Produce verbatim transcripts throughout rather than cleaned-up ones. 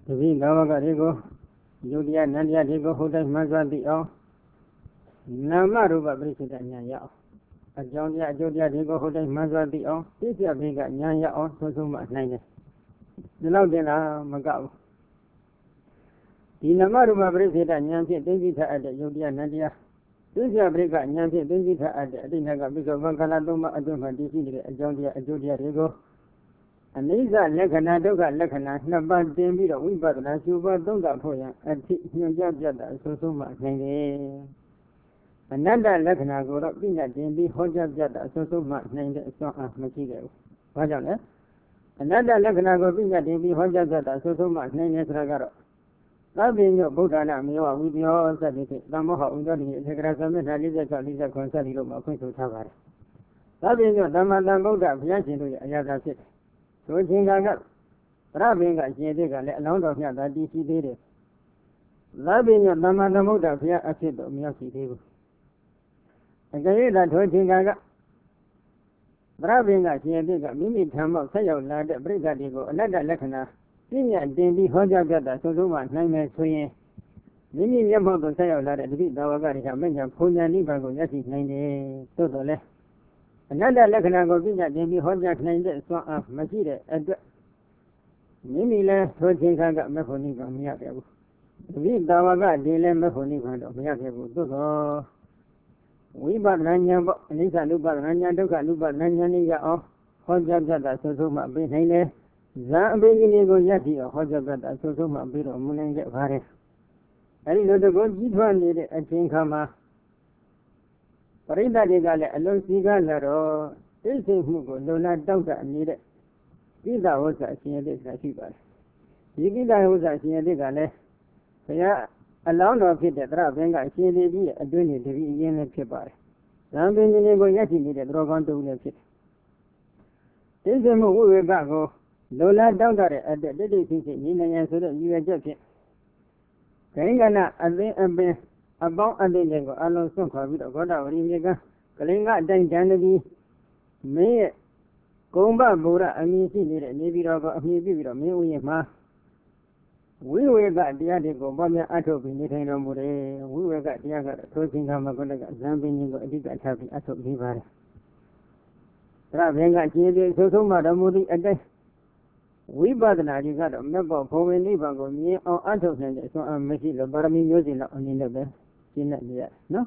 တပိသာဝကတွေကိုယုတ်တရားနန္တရားတွေကိုဟုတ်တိုင်းမှန်စွာသိအောင်နာမရူပပရိစ္ဆေဒဉာဏ်ရအောင်အကြောင်းတရားအကျိုးတရားတွေကိုဟုတ်တိုင်းမှန်စွာသိအောင်သိစ္စာဘိကဉာဏ်ရအောင်ဆုံးဆုံးမှနိုင်တယ်ဒီလောက်တင်လားမကဘူးဒီနာမရူပပရိစ္ဆေဒဉာဏ်ဖြင့်သိသိထားအပ်တဲ့ယုတ်တရားနန္တရားသိစ္စာပရိက္ခဉာဏ်ဖြင့်သိသိထားအပ်တဲ့အတိတ်ကပိစ္ဆောဘကလသုံးပါးအတွင်းမှာတည်ရှိနေတဲ့အကြောင်းတရားအကျိုးတရားတွေကိုအနိစ္စလက္ခဏာဒုက္ခလက္ခဏာနှစ်ပါးတင်ပြီးတော့ဝိပဿနာရှုပါသုံးတာဖို့ရန်အထိညွှန်ကြားပြတာအဆိုးဆုံးမှနိုင်တယ်။အနတ္တလက္ခဏာကိုတော့ပြညာတင်ပြီးဟောကြားပြတာအဆိုးဆုံးမှနိုင်တဲ့အစွမ်းအားမရှိခဲ့ဘူး။ဘာကြောင့်လဲ။အနတ္တလက္ခဏာကိုပြညာတင်ပြီးဟောကြားပြတာအဆိုးဆုံးမှနိုင်တယ်ဆိုတာကတော့သဗ္ဗညုဗုဒ္ဓနာမေဝဝိပယောသတိဖြင့်သမောဟဥဒ္ဒတိအထက်ကရာသမဏ၄၆ ၄၇စသည်တို့မှာဖွင့်ဆိုထားပါတယ်။သဗ္ဗညုသမ္မာသမ္ဗုဒ္ဓဘုရားရှင်တို့ရဲ့အရာသာဖြစ်တယ်။ဆိုခြင်းကကဗရဘင်ကအရှင်သေးကလည်းအလောင်းတော်မြတ်သာတည်ရှိသေးတယ်။သဗ္ဗညုသမ္မာသမ္ဗုဒ္ဓဘုရားအဖြစ်တော့မရောက်ရှိသေးဘူး။အကယ်၍သာထိုခြင်းကကဗရဘင်ကရှင်သေးကမိမိထံမှဆက်ရောက်လာတဲ့ပြိဿတွေကိုအနတ္တလက္ခဏာပြညာတင်ပြီးဟောကြားပြတာဆုံးဆုံးမှနိုင်မယ်ဆိုရင်မိမိမျက်မှောက်သို့ဆက်ရောက်လာတဲ့တပိသာဝကတွေကမဉ္ဇဉ်ဘုံညာနိဗ္ဗာန်ကိုရရှိနိုင်တယ်သို့တော်လည်းအနတ္တလက္ခဏာကိုပြညာတင်ပြီးဟောကြားနိုင်တဲ့စွမ်းအားမရှိတဲ့အတွက်မိမိလည်းထိုခြင်းခါကမဖို့နိဗ္ဗာန်မရခဲ့ဘူးတပိသာဝကတွေလည်းမဖို့နိဗ္ဗာန်တော့မရခဲ့ဘူးသို့တော်ဝိပဿနာဉာဏ်ပေါ့အနိစ္စနုပဒနာဉာဏ်ဒုက္ခနုပဒနာဉာဏ်ကြီးရအောင်ဟောကြားပြတာဆုံးဆုံးမှပေးနိုင်တယ်ဇာအပိကိနေကိုရက်ပြီးဟောကြားပြတာအဆိုးဆုံးမှပြီးတော့မနိုင်ခဲ့ပါနဲ့အဲဒီလိုတကောကြီးထွားနေတဲ့အချိန်ခါမှာပရိသတ်တွေကလည်းအလုံးစည်းကားလာတော့သိစိတ်မှုကိုလုံလတောက်တာနေတဲ့ကိစ္စဝဇ္ဇအရှင်ရည်ကရှိပါတယ်ဒီကိစ္စဝဇ္ဇအရှင်ရည်ကလည်းဘုရားအလောင်းတော်ဖြစ်တဲ့သရဘင်ကအရှင်ရည်ကြီးရဲ့အတွင်းနေတပည့်အရင်လည်းဖြစ်ပါတယ်ဇံပင်ကြီးကိုရက်ရှိနေတဲ့သရောကောင်းတုံးလည်းဖြစ်တယ်သိစိတ်မှုဝိဝေကကိုလိုလားတောင်းတတဲ့အတွက်တိတိကျကျညီနေရဆိုတဲ့ရည်ရွယ်ချက်ဖြင့်ဂိင်္ဂနာအသိအပင်အပေါင်းအသိတွေကိုအလုံးစွန့်ခွာပြီးတော့ဂေါတဝရီမြေကကလင်္ကာအတိုင်းတန်တည်းမင်းရဲ့ဂုံဘဗုဒ္ဓအမည်ရှိနေတဲ့နေပြည်တော်ကအမည်ပြုပြီးတော့မင်းဦးရဲ့မှာဝိဝေကတရားတွေကိုပေါ်များအထုတ်ပြီးနေထိုင်တော်မူတယ်ဝိဝေကတရားကတော့ထိုခြင်းကမှကိုယ်ကဇံပင်ကြီးကိုအဓိကထားပြီးအထုတ်ပြီးပါတယ်ဒါဘင်ကခြေသေးဆိုဆုံးမှတော်မူသည့်အတိုင်းဝိပဿနာကြီးကတော့မြတ်ဘောဘုံဝင်နိဗ္ဗာန်ကိုမြင်အောင်အထုတ်နိုင်တဲ့အစွမ်းအမရှိလို့ပါရမီမျိုးစုံလောက်အနေနဲ့ပဲရှင်းနေရနော်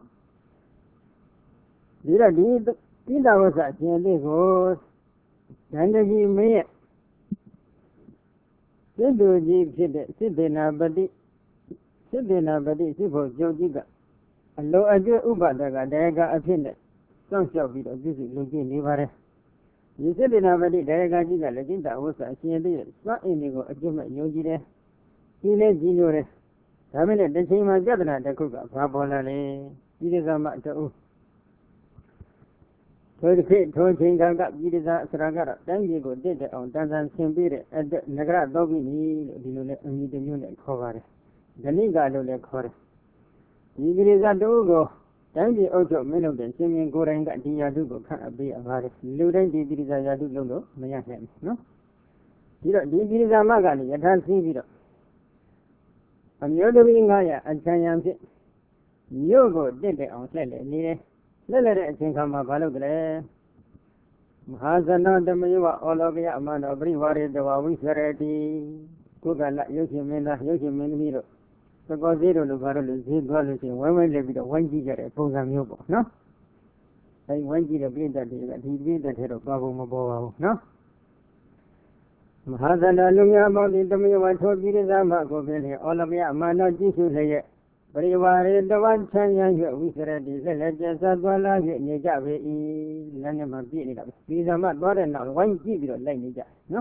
ဒီတော့ဒီတိတဝဆကျင်လေးကိုဒန္တကြီးမင်းရဲ့စိတ္တူကြီးဖြစ်တဲ့စိတ္တေနာပတိစိတ္တေနာပတိစိဖို့ကျုပ်ကြီးကအလိုအကျွတ်ဥပဒကတရားကအဖြစ်နဲ့စောင့်ရှောက်ပြီးတော့ပြည့်စုံလုံကျင့်နေပါတယ်ဒီစိတ္တေနာပတိတရားကကြီးကလည်းတိတဝဆအရှင်သေးရဲ့စွမ်းအင်တွေကိုအကျင့်မဲ့ယုံကြည်တယ်ကြီးလဲကြီးညိုတယ်ဒါမင်းနဲ့တစ်ချိန်မှာပြဿနာတစ်ခုကဘာပေါ်လာလဲဒီကမှတူထိုဒီခေတ်ထိုချိန်ကပြည်တစားဆရာကတော့တိုင်းပြည်ကိုတည်တဲ့အောင်တန်တန်ဆင်ပေးတဲ့အတွက်နဂရသောပိနီလို့ဒီလိုနဲ့အမည်တစ်မျိုးနဲ့ခေါ်ပါတယ်။ဓနိကလို့လည်းခေါ်တယ်။ဒီပြည်တစားတို့ကိုတိုင်းပြည်အုပ်ချုပ်မင်းလုပ်တဲ့ရှင်မင်းကိုယ်တိုင်ကဒီယာတုကိုခန့်အပ်ပေးအပ်ပါတယ်။လူတိုင်းဒီပြည်တစားယာတုလုပ်လို့မရနိုင်ဘူးနော်။ဒီတော့ဒီပြည်တစားမကလည်းယထာသိပြီးတော့အမျိုးသမီးငါးရာအချမ်းရံဖြင့်မြို့ကိုတည်တဲ့အောင်လှည့်လည်နေတယ်။လက်လက်တဲ့အချိန်ခါမှာဘာလုပ်ကြလဲမဟာဇနောတမယဝအောလောကယအမနောပရိဝရေတဝဝိသရတိကုကလရုပ်ရှင်မင်းသားရုပ်ရှင်မင်းသမီးတို့သကောသေးတို့လိုဘာလို့လဲဈေးသွားလို့ရှိရင်ဝိုင်းဝိုင်းလက်ပြီးတော့ဝိုင်းကြည့်ကြတဲ့ပုံစံမျိုးပေါ့နော်အဲဒီဝိုင်းကြည့်တဲ့ပြိတ္တတွေကဒီပြိတ္တထဲတော့ပါဖို့မပေါ်ပါဘူးနော်မဟာဇနောလူများပေါင်းဒီတမယဝထိုပြည်ရသမကိုပြင်းတယ်အောလောကယအမနောကြည့်ရှုလျက်ပရိဝါရေတဝချမ်းရ၍ဝိသရတိလက်လက်ကျဆသွားလာ၍နေကြပေ၏လမ်းထဲမှာပြည့်နေတာပဲဒီသမသွားတဲ့နောက်ဝိုင်းကြည့်ပြီးတော့လိုက်နေကြနော်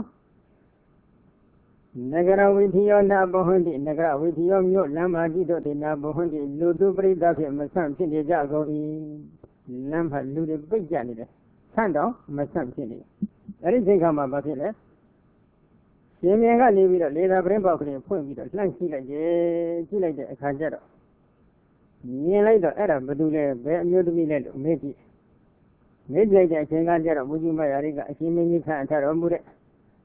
နဂရဝိထယောနာဘဟွန်တိနဂရဝိထယောမြို့လမ်းမကြီးတို့တေနာဘဟွန်တိလူသူပရိသတ်ဖြင့်မဆန့်ဖြစ်နေကြကုန်၏လမ်းမှာလူတွေပိတ်ကြနေတယ်ဆန့်တော့မဆန့်ဖြစ်နေအဲ့ဒီချိန်ခါမှာဘာဖြစ်လဲရှင်မြင်ကနေပြီးတော့လေသာပရင်ပေါက်ကလေးဖွင့်ပြီးတော့လှန့်ကြည့်လိုက်တယ်ကြည့်လိုက်တဲ့အခါကျတော့မြင်လိုက်တော့အဲ့ဒါဘယ်သူလဲဘယ်အမျိုးသမီးလဲလို့မေးကြည့်မေးကြည့်တဲ့အချိန်ကကျတော့မူကြီးမယာရီကအရှင်မင်းကြီးခန့်ထားတော်မူတဲ့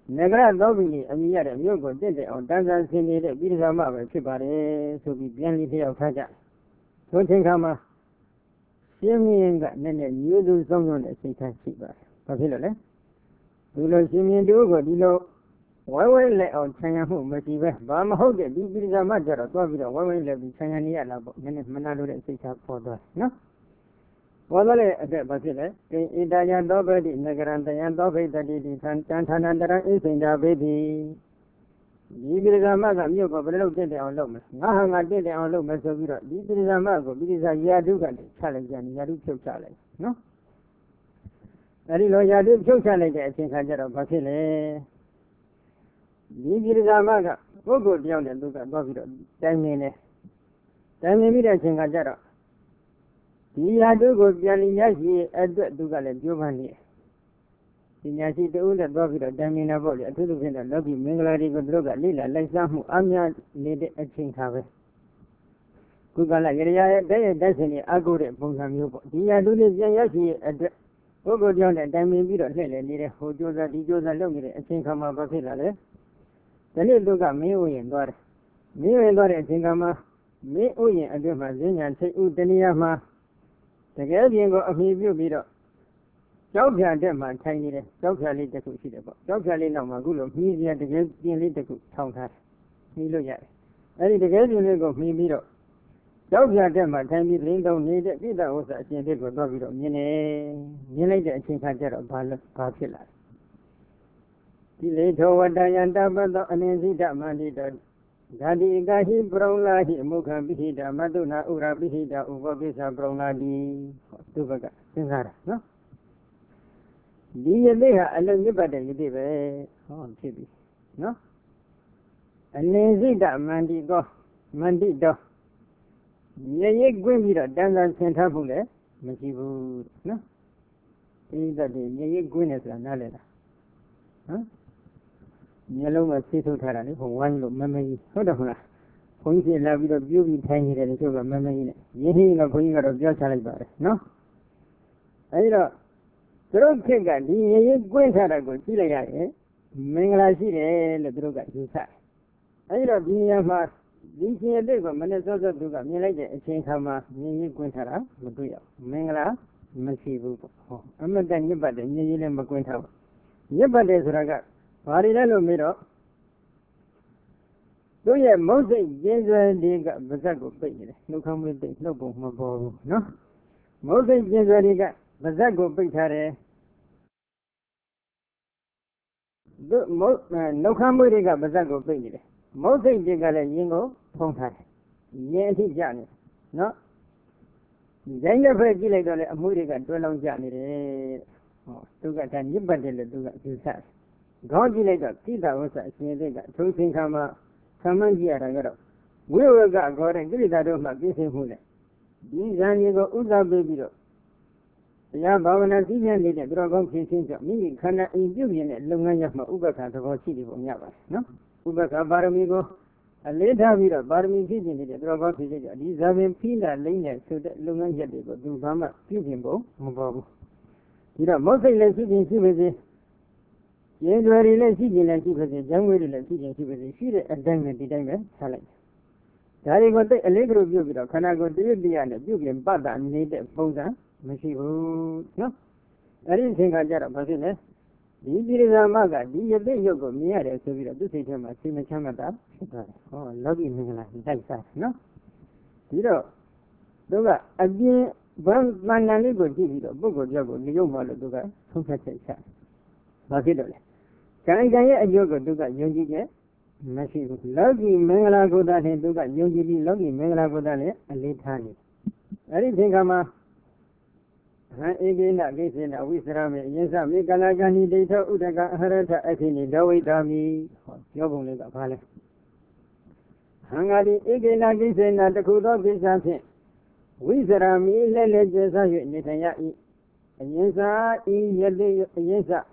Negara Dobi, and yet a Yogo did it on Danza Sini, the Bizama, Chipare, to be Bianli of Kaja. So think I'm a Simeon got then you do someone that they can see by. Papilla, do you Simeon do what you know? Why will let on China who must be where Bama hold it? This is a matter of Bobby, why will let the China near Manado and six up for that? No? Whether a Basile, in Diane Dover, in the Grand Diane Dover, that it is Santana is in the baby. This is a mother, you go below did on Lomas. Now I did on Lomas of Europe. This is a mother, this is a Yadugan challenge and Yadu challenge. No? That is a Yadu challenge, I think I get a Basile. This is a mother, go go down and look at Bobby. Ten minutes. Ten minutes, I think I get up. Yadu go Yali at the Dugal Giovanni. In Yasi the Ula Bobby, Damina Body, a little bit of Lobby, Minglari, Droga, Lila, like some Amia needed a chink have it. Kugala, they destiny, Agure, Bungamubo. Yadu Yasi at the Ogo John and Dami Biro, Lele, who do the Dijosa Logi, a chink of my Basila. The little Duga, me and Dore. Me and Dore, Singama, me, Uye, and do my zing and say Utaniama. The Gabian of me view me up. Jokia Dema, tiny, Jokia Lita could see the book. Jokia Lina Magulo, me at the Gabian Lita could count her. Me look at it. And the Gabian of me meet up. Jokia Dema, tiny, Lindo needed, Vida was a gentle with Bobby of Mine, Milady, and think I get a Papilla. The later what Diane Dabba, and Zita Mandita. Daddy Gahi Brownladi, Muka Bihida, Maduna Ura Bihida, Ubabisa Brownladi, Tubaga, Singara, no? Dear Leha, I love you better, you did, oh, Chibi, no? And then Zita Mandigo, Mandido. Ye Gwimida, Danza Santabule, Machibu, no? Either the Ye Gwineth and Alena, huh? Yellow was Situ Tarani for one look memory. Hold on. Point in love with a beauty tiny and sugar memory. Yelling of going out of your caliber. No? I know. Drug Kinga, the Gwentarago, Chile, Mingla Chile, the Druga, you say. I know being mas, this year they were Minnesota Duga, Milade, a chain hammer, Ni Gwentara, Maduya, Mingla, Masibu. I'm not done you but the New Zealand Gwentara. Yabades Raga. Parillo Miro. Do you mostly Jason Diga Bazago Pay? No come with the no boom, no? Mostly Jason Diga Bazago Pay. No come with Diga Bazago Pay. Mostly Diga Yingo, Pontai. Yanti Johnny. No? Then you play Gilly, a Muriga, Dwelling Johnny. Oh, to get a new bundle to that. God later, Tita was a Sinaga, Tosin Kama, Kamangia Ragaro. We will go God and give that of my business. These Anigo Uza Baby. The Yabana Zian did a dragon fishing to me, Kana in Julian and Lunganya Ubaka of City from Yava. No? Ubaka Baramigo. A later with a Barmi fishing in the dragon fishing. These have been Pina Lane so that Lunganya did do Bama fishing bow. You know, mostly let's see in January let's see in January let's see in she a diamond diamond challenge. Dari got a little view with a Kanago to the end of Julian Bada and made a posa, Machibu. No? I didn't think I got a business. This is a maga, this is a yoga, me at a severe to say to my Simon Chamada. Oh, lovely Mingla, that's that, no? You know, Doga, again, one man and little give you a book of Jago, the young mother Doga, who can say that. Bakidole. Can I get a yoga Doga, Yogi? Massive, lovely Mangala Goda and Doga, Yogi, lovely Mangala Goda, and late honey. I didn't think I'm a again, I guess in a Wisrami, yes, I'm a Galagani data, Udaga, Harata, I think, Dawit Dami, Yobulega Palace. Hangari, again, I guess in the Kudo, this something. Wisrami, Leleja, Netanya, Yesa, Yesa, Yesa.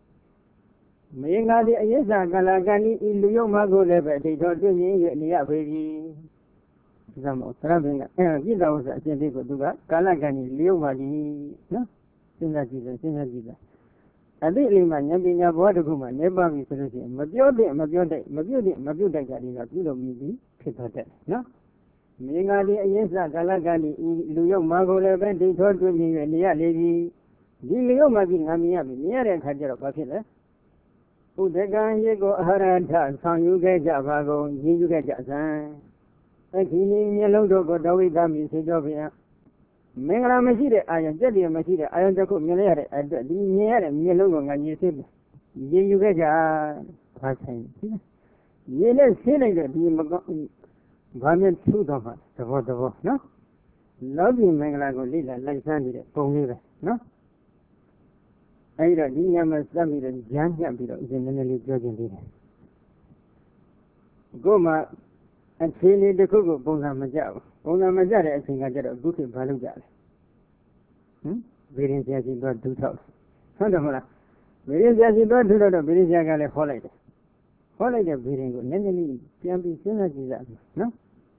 Mingadi, Yesa, Galagani, Ilu Mago level, they told me, Nia, baby. Some traveling, and give us a gentle to that. Galagani, Leo Madi, no? Sinagida, Sinagida. အတိအလီမှာဉာဏ်ပညာဘဝတစ်ခုမှာနေပါပြီဆိုလို့ရှိရင်မပြောတဲ့မပြောတဲ့မပြုတ်တဲ့မပြုတ်တဲ့ကြတွေကပြုလို့မြည်ပြီးဖြစ်သွားတယ်နော်မင်္ဂလာဒီအရင်စကာလကဒီလူရုပ်မှာကိုလည်းပဲဒိဋ္ဌောတွေ့မြင်ရနေရလေပြီဒီလူရုပ်မှာပြီးငါမြင်ရပြီမြင်ရတဲ့အခါကျတော့ဘာဖြစ်လဲဥဒကံရေကိုအဟရထဆောင်ယူခဲ့ကြပါကုန်ရည်ယူခဲ့ကြစံအခီနီမျက်လုံးတို့ကိုတဝိသမီစေကြောဘုရားမင်္ဂလာမရှိတဲ့အာယုံကြက်တည်းမရှိတဲ့အာယုံတစ်ခုမြင်ရတဲ့အတွက်ဒီမြင်ရတဲ့မျက်လုံးကငါရည်စေးရည်ယူခဲ့ကြဘာဆိုင်ရည်နဲ့ဆင်းလိုက်တဲ့ဒီမကောင်းဘာမြင်ထူတော့မှသဘောသဘောနော်လောကီမင်္ဂလာကိုလိလာလိုက်စမ်းနေတဲ့ပုံလေးပဲနော်အဲဒီတော့ဒီညမှာစပ်ပြီးတော့ရမ်းညှပ်ပြီးတော့အရင်နည်းနည်းလေးပြောချင်သေးတယ်ကို့မှာအခြေအနေတစ်ခုကိုပုံစံမကျဘူးပုံစံမကျတဲ့အချိန်ကကျတော့အခုခေတ်ဘာလုပ်ကြလဲဟမ်ဗေဒင်ဆရာကြီးတော့ဒုထောက်ဟုတ်တယ်မလားဗေဒင်ဆရာကြီးတော့ဒုထောက်တော့ဗေဒင်ဆရာကလည်းဟောလိုက်တယ်ဟောလိုက်တဲ့ဗေဒင်ကိုနည်းနည်းလေးပြန်ပြီးစဉ်းစားကြည့်ရအောင်နော်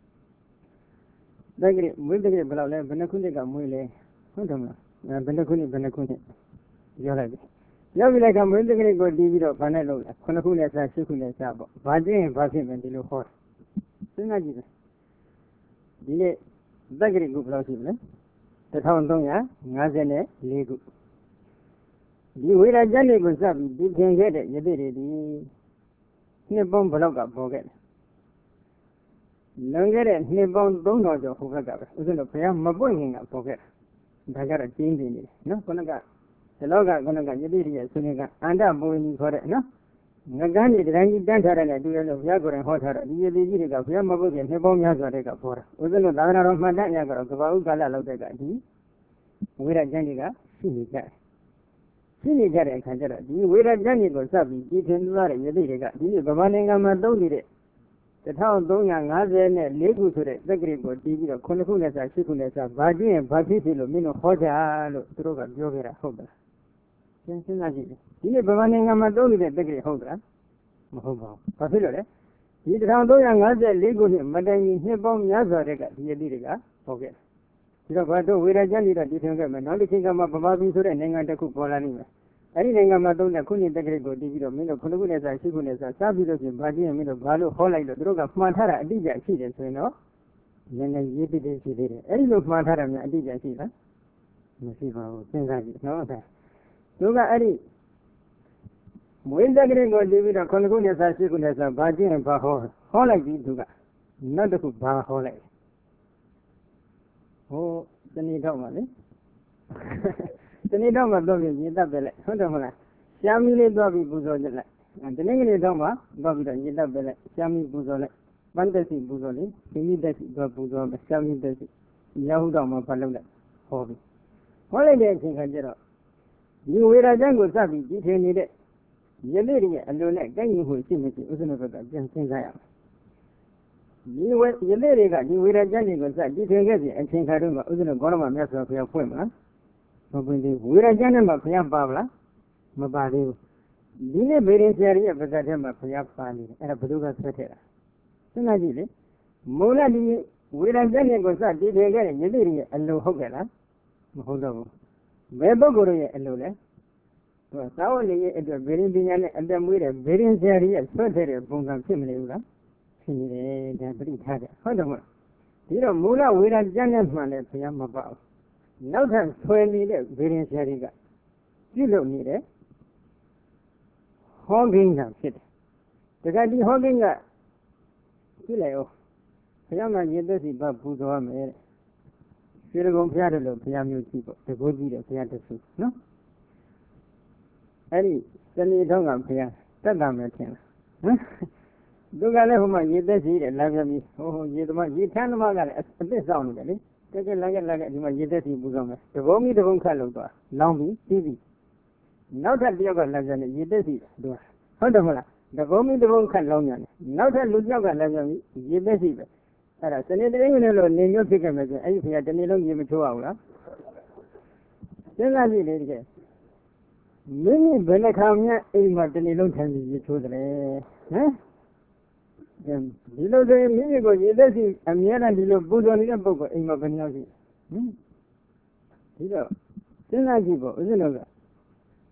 တကယ်မွေးတကယ်ဘယ်လောက်လဲဘယ်နှခုနှစ်ကမွေးလဲဟုတ်တယ်မလားဘယ်နှခုနှစ်ဘယ်နှခုနှစ်ပြောလိုက်တယ်ရောက်ပြီလည်းကမွေးတကယ်ကိုတီးပြီးတော့ဘာနဲ့လုပ်လဲခုနှစ်ခုနဲ့စားရှစ်ခုနဲ့စားပေါ့ဘာကျင်းဘာဖြစ်မယ်ဒီလိုဟောစဉ်းစားကြည့်တယ်ဒီနေ့တက်ကလေးခုဘယ်လောက်ရှိမလဲတစ်ထောင်သုံးရာငါးဆယ်နဲ့လေးခုဒီဝေဒကျမ်းတွေကိုစပ်ပြီးဒီသင်ခဲ့တဲ့ယသိတွေဒီနှစ်ပေါင်းဘယ်လောက်ကပေါ်ခဲ့လဲလွန်ခဲ့တဲ့နှစ်ပေါင်းသုံးထောင်ကျော်ဟိုဘက်ကပဲဥစဉ်တော့ဘုရားမပွင့်ခင်ကပေါ်ခဲ့တာဒါကြတော့ကျင်းနေတယ်နော်ခုနကဒီလောကခုနကယသိတွေရဲ့ဆွေးနွေးကအန္တဘုံကြီးခေါ်တဲ့နော်ငကန်းကြီးတိုင်းကြီးတန်းထားတဲ့နဲ့တူရလို့ဘုရားကိုယ်တိုင်ဟောထားတာဒီယသိကြီးတွေကဘုရားမပွင့်ခင်နှစ်ပေါင်းများစွာတည်းကပေါ်တာဥစဉ်တော့သာသနာတော်မှတ်တမ်းရကတော့ကဘာဥကာလလောက်တဲ့ကဒီဝေဒကျမ်းတွေကရှိနေကြတယ်ရှိနေကြတဲ့အခါကျတော့ဒီဝေဒကျမ်းတွေကိုစပ်ပြီးကြည်ထင်သွားတဲ့ယသိတွေကဒီဗမာနိုင်ငံမှာသုံးနေတဲ့တစ်ထောင်သုံးရာငါးဆယ်နဲ့လေးခုဆိုတဲ့သက်ကလေးကိုတီးပြီးတော့ခုနှစ်ခုနဲ့စားရှစ်ခုနဲ့စားဘာကြည့်ရင်ဘာဖြစ်ဖြစ်လို့မင်းတို့ဟောကြလို့သူတို့ကပြောခဲ့တာဟုတ်ပါလားစဉ်းစားကြည့်ဒီနေ့ဗမာနိုင်ငံမှာသုံးနေတဲ့သက်ကလေးဟုတ်သလားမဟုတ်ပါဘူးဘာဖြစ်လို့လဲဒီတစ်ထောင်သုံးရာငါးဆယ်လေးခုနှစ်မတိုင်မီနှစ်ပေါင်းများစွာတဲ့ကဒီယတိတွေကဟောခဲ့ဒီတော့ဘာတို့ဝေဒကျမ်းတွေတော့တည်ထွင်ခဲ့မယ်နောက်တစ်ချိန်ကမှဗမာပြည်ဆိုတဲ့နိုင်ငံတစ်ခုပေါ်လာနိုင်မယ်အဲ့ဒီနိုင်ငံမှာသုံးတဲ့ခုနှစ်တက်ကလေးကိုတီးပြီးတော့မင်းတို့ခုနှစ်ခုနဲ့စားရှစ်ခုနဲ့စားစားပြီးလို့ချင်းဘာကြည့်ရင်မင်းတို့ဘာလို့ဟောလိုက်လို့သူတို့ကမှန်ထားတာအတိအကျရှိတယ်ဆိုရင်တော့နည်းနည်းရေးတည်တည်ရှိသေးတယ်အဲ့ဒီလိုမှန်ထားတာများအတိအကျရှိလားမရှိပါဘူးစဉ်းစားကြည့်နော်အဲ့သူကအဲ့ဒီမွေးတက်ကလေးကိုတီးပြီးတော့ခုနှစ်ခုနဲ့စားရှစ်ခုနဲ့စားဘာကြည့်ရင်ဘာဟောဟောလိုက်ပြီးသူကနောက်တစ်ခုဘာဟောလိုက်ဟိုတဏှိတော့မှလေတနေ့တော့မှတော့ပြီးရေတပ်ပဲလိုက်ဟုတ်တယ်မလားရှားမီလေးတော့ပြီးပူဇော်ကြလိုက်ဒီနေ့ကလေးတော့မှတော့ပြီးတော့ရေတပ်ပဲလိုက်ရှားမီပူဇော်လိုက်ပန်းတက်စီပူဇော်လေးဒီမိတက်စီတော့ပူဇော်မယ်ရှားမီတက်စီရောက်တော့မှဖတ်လုပ်လိုက်ဟောပြီဟောလိုက်တဲ့အချိန်ခါကျတော့ဒီဝေဒကျမ်းကိုစပ်ပြီးကြည်ထင်နေတဲ့ယသိတွေရဲ့အလိုနဲ့ကိုက်ညီမှုရှိမရှိဥစ္စနဘက်ကပြန်စဉ်းစားရမယ်ဒီဝေယသိတွေကဒီဝေဒကျမ်းတွေကိုစပ်ကြည်ထင်ခဲ့တဲ့အချိန်ခါတုန်းကဥစ္စနဂေါရမမြတ်စွာဘုရားဖွင့်မလားမပွင့်သေးဘူးဝေဒကျမ်းထဲမှာဘုရားပါဗလားမပါသေးဘူးဒီနေ့ဗေဒင်ဆရာရဲ့ပါဇက်ထဲမှာဘုရားပါနေတယ်အဲ့ဒါဘယ်သူကဆွဲထည့်တာစဉ်းစားကြည့်လေမူလဒီဝေဒကျမ်းတွေကိုစတည်ထင်ခဲ့တဲ့ယသိတွေရဲ့အလိုဟုတ်ကဲ့လားမဟုတ်တော့ဘူးဘယ်ပုဂ္ဂိုလ်ရဲ့အလိုလဲဟိုသာဝတိရဲ့အတွက်ဗေဒင်ပညာနဲ့အသက်မွေးတဲ့ဗေဒင်ဆရာရဲ့ဆွဲထည့်တဲ့ပုံစံဖြစ်မနေဘူးလားဖြစ်နေတယ်ဒါပရိထားတယ်ဟုတ်တယ်မဟုတ်ဒီတော့မူလဝေဒကျမ်းနဲ့မှန်တယ်ဘုရားမပါဘူးနောက်ထပ်ဆွဲနေတဲ့ဗေဒင်ဆရာတွေကပြုလုပ်နေတယ်ဟောကိန်းကဖြစ်တယ်တခါဒီဟောကိန်းကကြည့်လိုက်အောင်ဘုရားမှာရေသက်စီပပူဇော်ရမယ်တဲ့ရွှေဒဂုံဘုရားတို့လိုဘုရားမျိုးကြီးပေါ့တကိုးကြီးတဲ့ဘုရားတဆူနော်အဲ့ဒီတဏှိထောင်းကဘုရားတက်တာမယ်ထင်လားဟမ်သူကလည်းဟိုမှာရေသက်စီတဲ့လာပြပြီးဟိုဟိုရေသမားရေထမ်းသမားကလည်းအသစ်ဆောင်နေတယ်လေတကယ်လာခဲ့လာခဲ့ဒီမှာရေသက်စီပူဇော်မယ်တဘုံကြီးတဘုံခတ်လို့သွားလောင်းပြီးပြီးပြီးနောက်ထပ်တယောက်ကလာပြန်နေရေသက်စီတို့ဟုတ်တယ်မလားတဘုံကြီးတဘုံခတ်လောင်းပြန်တယ်နောက်ထပ်လူတယောက်ကလာပြန်ပြီးရေသက်စီပဲအဲ့ဒါစနေတည်းနဲ့လို့နေညွတ်ဖြစ်ခဲ့မယ်ဆိုအဲ့ဒီဖေကတနေ့လုံးရေမချိုးအောင်လားစဉ်းစားကြည့်လေတကယ်မင်းဘယ်နှခါမှအိမ်မှာတနေ့လုံးထိုင်ပြီးရေချိုးတယ်ဟမ်ဒီလိုဆိုရင်မိမိကိုရေသက်စီအမြဲတမ်းဒီလိုပူဇော်နေတဲ့ပုဂ္ဂိုလ်အိမ်မှာဘယ်နှယောက်ရှိဟင်ဒီတော့စဉ်းစားကြည့်ပေါ့ဦးဇင်းတို့က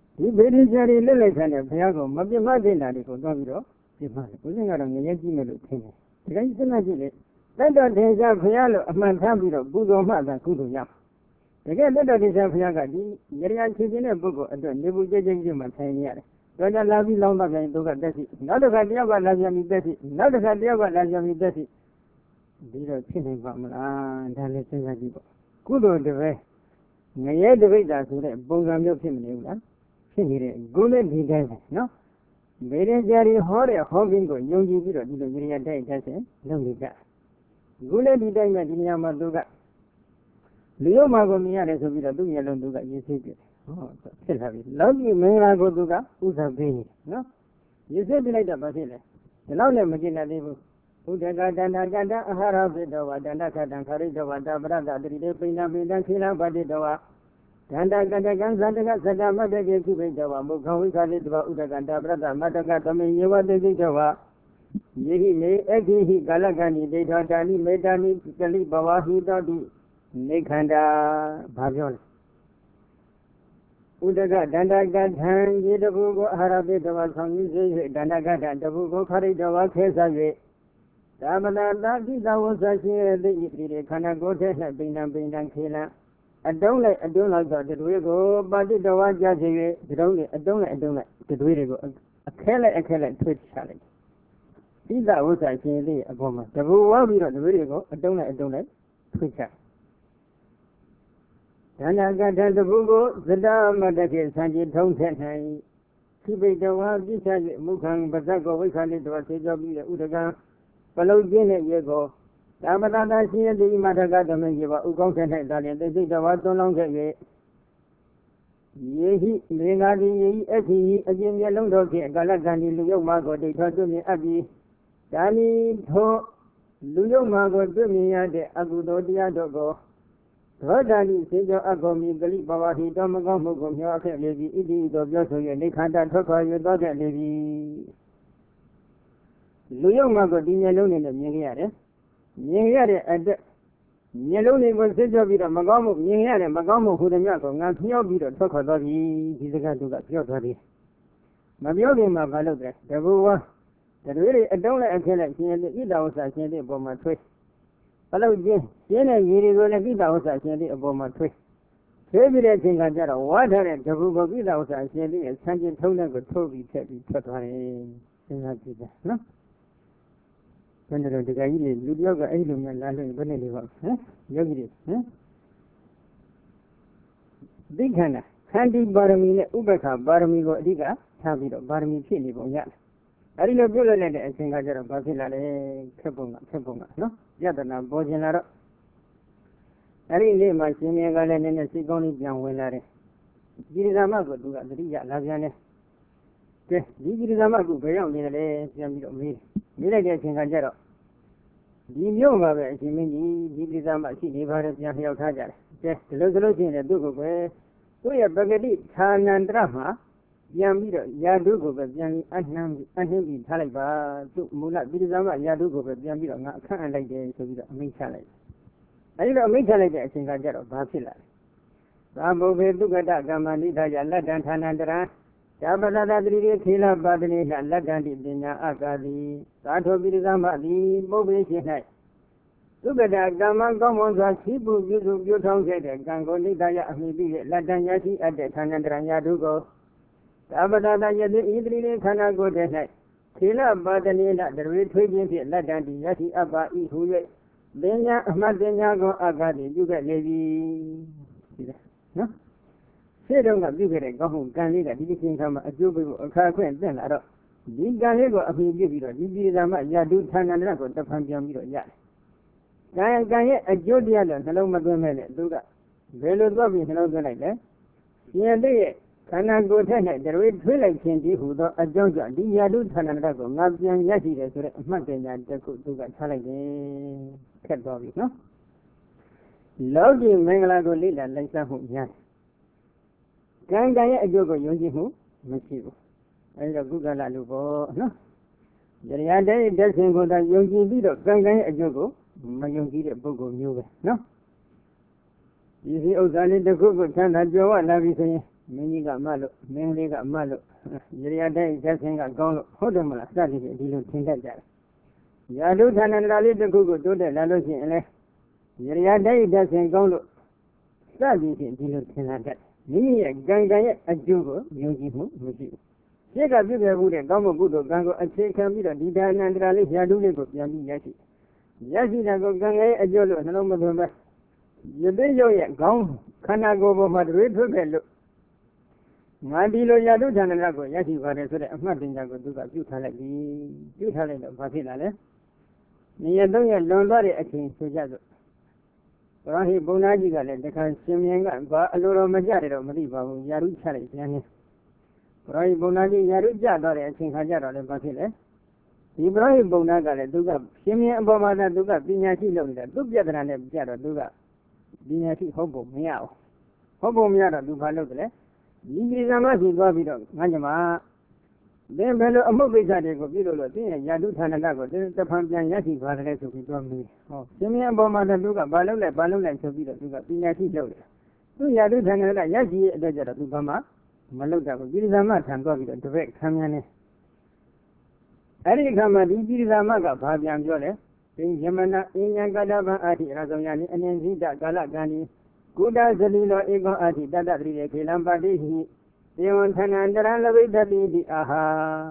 ဒီဗေဒကြရီလက်လိုက်ခံတဲ့ဘုရားကမပြတ်မသိတာတွေကိုသွားပြီးတော့ပြတ်မှာကိုယ်ကတော့ငရဲကြည့်မယ်လို့ထင်တယ်ဒီကိစ္စစဉ်းစားကြည့်လေတတ်တော်တင်စားဘုရားလို့အမှန်ထားပြီးတော့ပူဇော်မှသာကုသိုလ်ရတကယ်တတ်တော်တင်စားဘုရားကဒီရရချင်တဲ့ပုဂ္ဂိုလ်အတွက်နေဘူးကြဲကြဲကြဲမှဆိုင်နေရတယ်တော့ကြလာပြီးလောင်းတော့ပြန်သူကတက်စီနောက်တစ်ခါတယောက်ကလာပြန်ပြီးတက်စီနောက်တစ်ခါတယောက်ကလာပြန်ပြီးတက်စီဒီတော့ဖြစ်နိုင်ပါမလားဒါလည်းစဉ်းစားကြည့်ပေါ့ကုသိုလ်တပည့်ငရဲတပိတ်တာဆိုတဲ့ပုံစံမျိုးဖြစ်မနေဘူးလားဖြစ်နေတဲ့ကိုယ်နဲ့ဒီတိုင်းပဲနော်ဗေဒကြရီဟောတဲ့ဟောခြင်းကိုယုံကြည်ပြီးတော့ဒီလိုရရတိုက်တက်စေလုပ်နေကြကိုယ်နဲ့ဒီတိုင်းပဲဒီနေရာမှာသူကလူရောမှာကိုမြင်ရတယ်ဆိုပြီးတော့သူ့ရဲ့လုံးသူကရေးစိတ်ပြတယ်ဟောဖြစ်လာပြီလောကီမင်္ဂလာကိုသူကဥစ္စာပေးနေနော်ရေးစိတ်ပြလိုက်တော့ဘာဖြစ်လဲဒီလောက်နဲ့မကျင်တတ်သေးဘူးဘုဒ္ဓကတန္တကတ္တအဟာရပိတောဝတန္တခတံခရိတောဝတပရတတိတေပိဏပိတံခိလပတိတောဝတန္တကတ္တကံသတ္တကသတ္တမတ္တကေကုပိတောဝမုခဝိခာလိတဝဥဒကန္တပရတမတ္တကသမေယေဝတိတိတောဝယေဟိမေအခိဟိကာလကဏိဒိဋ္ဌာတာနိမေတ္တာနိကလိဘဝဟိတောတိနေခန္ဓာဘာပြောလဲဥဒကဒန္တကထံရေတပုကိုအာဟာရပိတဝဆောင်ယူစေ၍ဒန္တကထံတပုကိုခရိတဝခဲစား၍သာမဏတာတိသဝဆရှိရသိဣတိခန္ဓာကိုယ်ထဲ၌ပိဏံပိဏံခေလံအတုံးလိုက်အတုံးလိုက်သောတတွေးကိုပါတိတဝကြစေ၍ဒီတုံးနဲ့အတုံးလိုက်အတုံးလိုက်တတွေးတွေကိုအခဲလိုက်အခဲလိုက်ထွေးချလိုက်တိသဝဆရှိရသိအပေါ်မှာတဘူဝပြီးတော့တတွေးတွေကိုအတုံးလိုက်အတုံးလိုက်ထွေးချဒန္တကထံတပုကိုသတ္တမတ္တခေစံจิตထုံးထက်၌ခိပိတဝပြစ္ဆ၍မုခံပဇတ်ကိုဝိခာလိတဝဆေကြောပြီးတဲ့ဥဒကံပလုံကျင်းတဲ့ရေကိုသာမတတာရှိရတိမထကသမင်ကြီးပါဥကောင်းထက်၌ဒါလည်းသိစိတ်တဝါသွန်းလောင်းခဲ့၍ယေဟိမေငါတိယေဟိအခီဟိအကျဉ်မျက်လုံးတော်ဖြင့်ကာလကံဒီလူယုတ်မှာကိုဒိဋ္ဌောတွေ့မြင်အပ်ပြီးဒါလီထိုလူယုတ်မှာကိုတွေ့မြင်ရတဲ့အကုသိုလ်တရားတို့ကိုသောတာတိစေကြောအကောမီကလိဘဝဟိတောမကောင်းမှုကိုမျှောခဲ့လေပြီဣတိသောပြောဆို၍နေခန္ဓာထွက်ခွာ၍သောခဲ့လေပြီလူယုတ်မှာကိုဒီမျက်လုံးနဲ့မြင်ခဲ့ရတယ်မြင်ရတဲ့အတွက်မျက်လုံးတွေကိုစစ်ကြောပြီးတော့မကောင်းမှုမြင်ရတဲ့မကောင်းမှုဟူသည်များကိုငါဖြောပြီးတော့ထွက်ခွာသွားပြီဒီစကားသူကပြောသွားတယ်မပြောခင်မှာမလုပ်တယ်တဘူဝတတွေးတွေအတုံးလိုက်အခက်လိုက်ရှင်တဲ့ဣဒဝဆာရှင်တဲ့အပေါ်မှာထွေးဘလို့ချင်းရှင်းတဲ့ရေတွေကိုလည်းကိတ္တဥစ္စာရှင်တဲ့အပေါ်မှာထွေးထွေးပြီးတဲ့အချိန်ကကျတော့ဝါထားတဲ့တဘူကိုကိတ္တဥစ္စာရှင်ရဲ့ဆန်းကျင်ထုံးတဲ့ကိုထုတ်ပြီးဖြတ်ပြီးထွက်သွားတယ်စဉ်းစားကြည့်တယ်နော်ဘယ်လိုဒီကကြီးလူတယောက်ကအဲ့လိုများလာလို့ဘယ်နဲ့နေပါ့ဟမ်ယောဂီတွေဟမ်သိခန္ဓာခန္တီပါရမီနဲ့ဥပ္ပခပါရမီကိုအဓိကထားပြီးတော့ပါရမီဖြစ်နေပုံရတယ်အဲ့ဒီလိုပြုလုပ်လိုက်တဲ့အချိန်ကကျတော့ဘာဖြစ်လာလဲခက်ပုံကခက်ပုံကနော်ယတနာပေါ်ကျင်လာတော့အဲ့ဒီနေ့မှာရှင်မြတ်ကလည်းနည်းနည်းစိတ်ကောင်းလေးပြန်ဝင်လာတယ်ဒီရသမကိုသူကတတိယလာပြန်တယ်ကဲဒီဒီရသမကဘယ်ရောက်နေလဲပြန်ပြီးတော့မေးမေးလိုက်တဲ့အချိန်ကကျတော့ဒီမြို့မှာပဲအရှင်မင်းကြီးဒီဒီရသမရှိနေပါတယ်ပြန်လျှောက်ထားကြတယ်ကဲဒီလိုဆိုလို့ရှိရင်သူ့ကိုပဲသူ့ရဲ့ပဂတိဌာနန္တရမှာပြန်ပြီးတော့ယာတုကိုပဲပြန်ပြီးအနှမ်းပြီးအနှင်းပြီးထားလိုက်ပါသူ့မူလဒီဇာမယာတုကိုပဲပြန်ပြီးတော့ငါအခန့်အလိုက်တယ်ဆိုပြီးတော့အမိန့်ချလိုက်အဲဒီတော့အမိန့်ချလိုက်တဲ့အချိန်ကကျတော့ဘာဖြစ်လာလဲသာဘုဗေတုကတကမ္မနိဒာယလက်တံဌာနန္တရံဇာပတတတိရိခေလပါဒနိလလက်တံတိပညာအကာတိသာထောပိဇာမသည်ပုဗ္ဗေရှိ၌သုကတကမ္မကောင်းမွန်စွာရှိပုပြုစုပြုထောင်းခဲ့တဲ့ကံကိုနိဒာယအမိပြီးလက်တံရရှိအပ်တဲ့ဌာနန္တရံယာတုကိုသာပတတယတိဣတိရိခန္ဓာကိုယ်တည်း၌ခေလပါဒနိလတရေထွေးခြင်းဖြင့်လက်တံတိရရှိအပ်ပါ၏ဟူ၍ပညာအမှတ်ပညာကိုအကာတိပြုခဲ့လေပြီဒီလားနော်ရှင်းတော့ကပြုခဲ့တဲ့ကောင်းမှုကံလေးကဒီချိန်ခါမှာအကျိုးပေးဖို့အခါခွင့်သင့်လာတော့ဒီကံလေးကိုအမိပြုပြီးတော့ဒီပြည်သာမယတုဌာနန္တရကိုတဖန်ပြန်ပြီးတော့ရတယ်။ကံကံရဲ့အကျိုးတရားလည်းနှလုံးမသွင်းမဲ့နဲ့သူကဘယ်လိုသွားပြီးနှလုံးသွင်းလိုက်လဲ။ရှင်တဲ့ရဲ့ခန္ဓာကိုယ်ထက်၌တရွေထွေးလိုက်ခြင်းဒီဟူသောအကြောင်းကြောင့်ဒီယတုဌာနန္တရကိုငါပြန်ရရှိတယ်ဆိုတဲ့အမှတ်တင်ညာတစ်ခုသူကထားလိုက်တယ်။ခက်သွားပြီနော်။လောကီမင်္ဂလာကိုလိလာလိုက်စားမှုများကံကံရဲ့အကျိုးကိုယုံကြည်မှုမရှိဘူးအဲဒီတော့ကုက္ကလလူပေါ့နော်တရားတဲ့တက်ရှင်ကိုသာယုံကြည်ပြီးတော့ကံကံရဲ့အကျိုးကိုမယုံကြည်တဲ့ပုဂ္ဂိုလ်မျိုးပဲနော်ဒီစီဥစ္စာလေးတစ်ခုကိုချမ်းသာကြွယ်ဝလာပြီဆိုရင်မင်းကြီးကမလို့မင်းလေးကမလို့ရရတဲ့ရက်စင်ကကောင်းလို့ဟုတ်တယ်မလားစသည်ဖြင့်ဒီလိုသင်တတ်ကြတယ်ယာတုဌာနန္တရာလေးတစ်ခုကိုတိုးတက်လာလို့ရှိရင်လေရရတဲ့ရက်စင်ကောင်းလို့စသည်ဖြင့်ဒီလိုသင်တတ်တယ်မိမိရဲ့ကံကံရဲ့အကျိုးကိုယုံကြည်မှုမရှိဘူးရှေ့ကပြည့်ပြည့်မှုတဲ့ကောင်းမှုကုသိုလ်ကံကိုအခြေခံပြီးတော့ဒီဌာနန္တရာလေးယာတုလေးကိုပြန်ပြီးရရှိရရှိတဲ့ကိုကံရဲ့အကျိုးလို့နှလုံးမသွင်းပဲယသိရုပ်ရဲ့ခေါင်းခန္ဓာကိုယ်ပေါ်မှာတွေးထွက်ခဲ့လို့ငါဒီလိုယာတုဌာနန္တရာကိုရရှိပါတယ်ဆိုတဲ့အမှတ်တင်ကြကိုသူကပြုထားလိုက်ပြီပြုထားလိုက်တော့ဘာဖြစ်လာလဲနေရသုံးရလွန်သွားတဲ့အချိန်ဆိုကြစို့ဘုရားဟိဘုံသားကြီးကလည်းတခါရှင်မြင်းကဘာအလိုတော်မကြတယ်တော့မသိပါဘူးယာတုချလိုက်ပြန်နေဘုရားဟိဘုံသားကြီးယာတုကြသွားတဲ့အချိန်ခါကြတော့လည်းဘာဖြစ်လဲဒီဘုရားဟိဘုံသားကလည်းသူကရှင်မြင်းအပေါ်မှာသာသူကပညာရှိလုပ်နေတာသူပြဿနာနဲ့ကြတော့သူကပညာရှိဟုတ်ဖို့မရဘူးဟုတ်ဖို့မရတော့သူဘာလုပ်တယ်လဲဒီကိစ္စမရှိသွားပြီးတော့ငါညမသင်ဘယ်လိုအမှုပိဿတွေကိုပြုလို့လို့သင်ရဲ့ယာတုဌာနန္တကိုသင်တဖန်ပြန်ရရှိသွားတယ်ဆိုပြီးတော့မေးဟောရှင်မြင်းအပေါ်မှာလည်းသူကဘာလုပ်လဲဘာလုပ်လဲဆိုပြီးတော့သူကပညာရှိလုပ်တယ်သူယာတုဌာနန္တရရှိရဲ့အတွက်ကြတော့သူဘာမှမလုပ်တာဘူးကိစ္စမထံသွားပြီးတော့တပည့်ခံမြန်နေအဲ့ဒီအခါမှာဒီကိစ္စမကဘာပြန်ပြောလဲသင်ယမနာအញ្ញံကတ္တဗံအာတိရသောညာနိအနဉ္စိတကာလကံဤကုတသလိလောဧကောအာတိတတ္တတိရေခေလံပါတိဟိသေဝံဌာနန္တရံလဘိတတိတိအာဟာ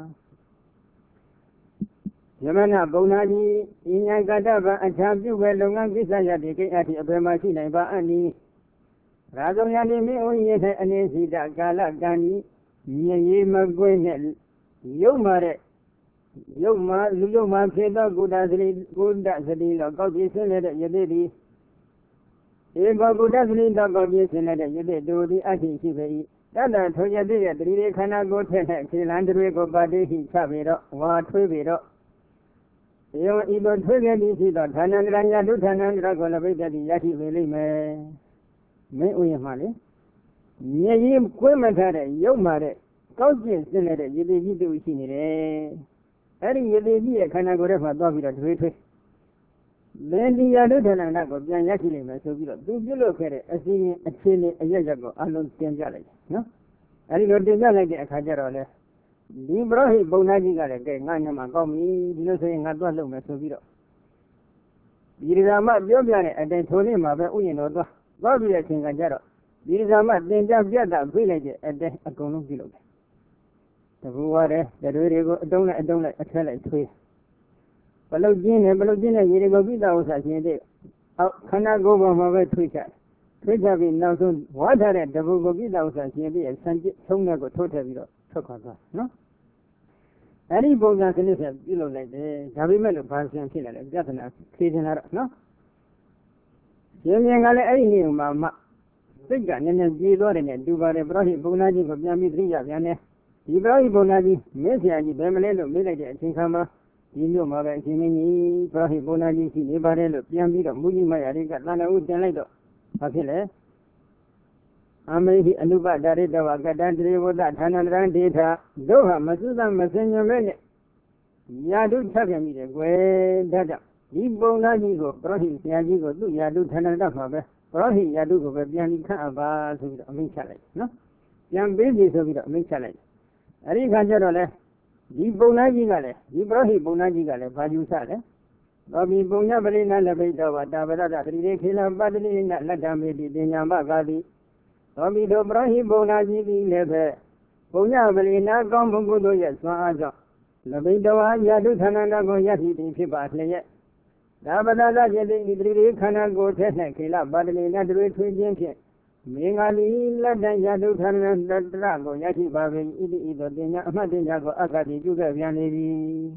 ယမနာဘုံနာကြီးအញ្ញံကတ္တဗံအခြားပြုပဲလုပ်ငန်းကိစ္စရတိကိအတိအဘယ်မှာရှိနိုင်ပါအနိရာဇုံညာနိမိဩရေ၌အနဉ္စိတကာလကံဤမြေရေးမကွင်းနဲ့ရုပ်မာတဲ့ရုပ်မာလူရုပ်မာဖြစ်သောကုတသလိကုတသလိလောကောက်ပြည့်စင်းတဲ့ယသိတိဧကောကုတသလိလောကောက်ပြည့်စင်းတဲ့ယသိတူဒီအထိရှိပေ၏တတ္တထိုယသိရဲ့တတိခန္ဓာကိုယ်ထက်၌ခေလံတွေကိုပါတိဟိချပေတော့ဝါထွေးပေတော့ယောဤသို့ထွေးခဲ့ပြီးရှိသောဌာနန္တရာယာတုဌာနန္တရာကိုလည်းပိဋကတိရရှိပေလိမ့်မယ်မင်းဥယျာဉ်မှလေမြေကြီးကွင်းမထားတဲ့ရုပ်မာတဲ့ကောက်ကျင့်စင်းတဲ့ယသိကြီးတူရှိနေတယ်အဲ့ဒီယသိကြီးရဲ့ခန္ဓာကိုယ်ထဲမှာသွားပြီးတော့ထွေးထွေးလင်းဒီယာတုဌာနန္တကိုပြန်ရရှိလိမ့်မယ်ဆိုပြီးတော့သူပြုလုပ်ခဲ့တဲ့အစီရင်အခြေအနေအရရက်ကိုအလုံးတင်ပြလိုက်တယ်နော်အဲ့ဒီလိုတင်ပြလိုက်တဲ့အခါကျတော့လေဒီဘရဟိဘုံသားကြီးကလည်းကဲငါညမှာကောင်းပြီဒီလိုဆိုရင်ငါသွားလုပ်မယ်ဆိုပြီးတော့ဒီဓမ္မပြောပြတဲ့အတိုင်းထိုနေ့မှာပဲဥယျာဉ်တော်သွားသွားပြီးတဲ့အချိန်ကကျတော့ဒီဓမ္မသင်ကြားပြတာပြေးလိုက်တဲ့အတိုင်းအကုန်လုံးပြုလုပ်တယ်တကူဝါတဲ့တွေတွေကိုအတုံးနဲ့အတုံးနဲ့အထက်လိုက်ထွေးဘလုတ်ကျင်းနဲ့ဘလုတ်ကျင်းနဲ့ရေတွေကိုပြီးတာဥစ္စာရှင်တဲ့အောက်ခန္ဓာကိုယ်ပေါ်မှာပဲထွေးချထွေးချပြီးနောက်ဆုံးဝါထားတဲ့တကူကိုပြီးတာဥစ္စာရှင်တဲ့ဆန်ကျထုံးတဲ့ကိုထိုးထည့်ပြီးတော့ထွက်ခွာသွားနော်အဲ့ဒီပုံစံစနစ်ဆက်ပြုလုပ်လိုက်တယ်ဒါပေမဲ့လို့ဘာဆင်ဖြစ်လာလဲပြဿနာဖြေတင်လာတော့နော်ရှင်မြင်ကလည်းအဲ့ဒီနေမှာမှစိတ်ကနည်းနည်းပြေသွားတယ်နဲ့တူပါတယ်ပရောဟိဘုံနာကြီးကိုပြန်ပြီးသတိရပြန်တယ်ဒီပရောဟိဘုံနာကြီးမင်းဆရာကြီးဘယ်မလဲလို့မေးလိုက်တဲ့အချိန်ခါမှာဒီမျိုးမှာပဲအရှင်မင်းကြီးပရောဟိဘုံနာကြီးရှိနေပါတယ်လို့ပြန်ပြီးတော့မူကြီးမယာရိကသန္တာဥတင်လိုက်တော့ဘာဖြစ်လဲအမေဟိအနုပဒါရိတဝကတံတရေဝတဌာနန္တရံဒေထာတို့ဟာမသုသမစင်ញမဲနဲ့ယာတုထပ်ပြန်ပြီတယ်ကွယ်ဒါကြောင့်ဒီပုံသားကြီးကိုပရောဟိဆရာကြီးကိုသူ့ယာတုဌာနန္တမှာပဲပရောဟိယာတုကိုပဲပြန်ပြီးခန့်အပ်ပါဆိုပြီးတော့အမိန့်ချလိုက်နော်ပြန်ပေးစီဆိုပြီးတော့အမိန့်ချလိုက်အဲ့ဒီခါကျတော့လေဒီပုံသားကြီးကလည်းဒီပရောဟိပုံသားကြီးကလည်းဘာယူဆလဲသောဘိပုံညပရိဏလဘိတောဝတာဝရတသတိရေခေလပတ္တိနလတ္တမေတိတင်ညာမကာတိသောဘိတို့ပရောဟိပုံသားကြီးသည်လည်းပဲပုံညပရိဏကောင်းဘုကုသိုလ်ရဲ့စွမ်းအားကြောင့်လဘိတောဝယာတုဌာနန္တကိုယတိတိဖြစ်ပါလျက်ဒါပဒသจิตတိသတိရေခန္ဓာကိုယ်ထက်၌ခေလပတ္တိနတွေထွေးခြင်းဖြင့်မင်္ဂလီလက်တယာတုဌာနန္တကိုယတိပါပေ၏ဣတိဤသို့တင်ညာအမှတ်တင်ညာကိုအက္ခတိပြုခဲ့ပြန်လေပြီ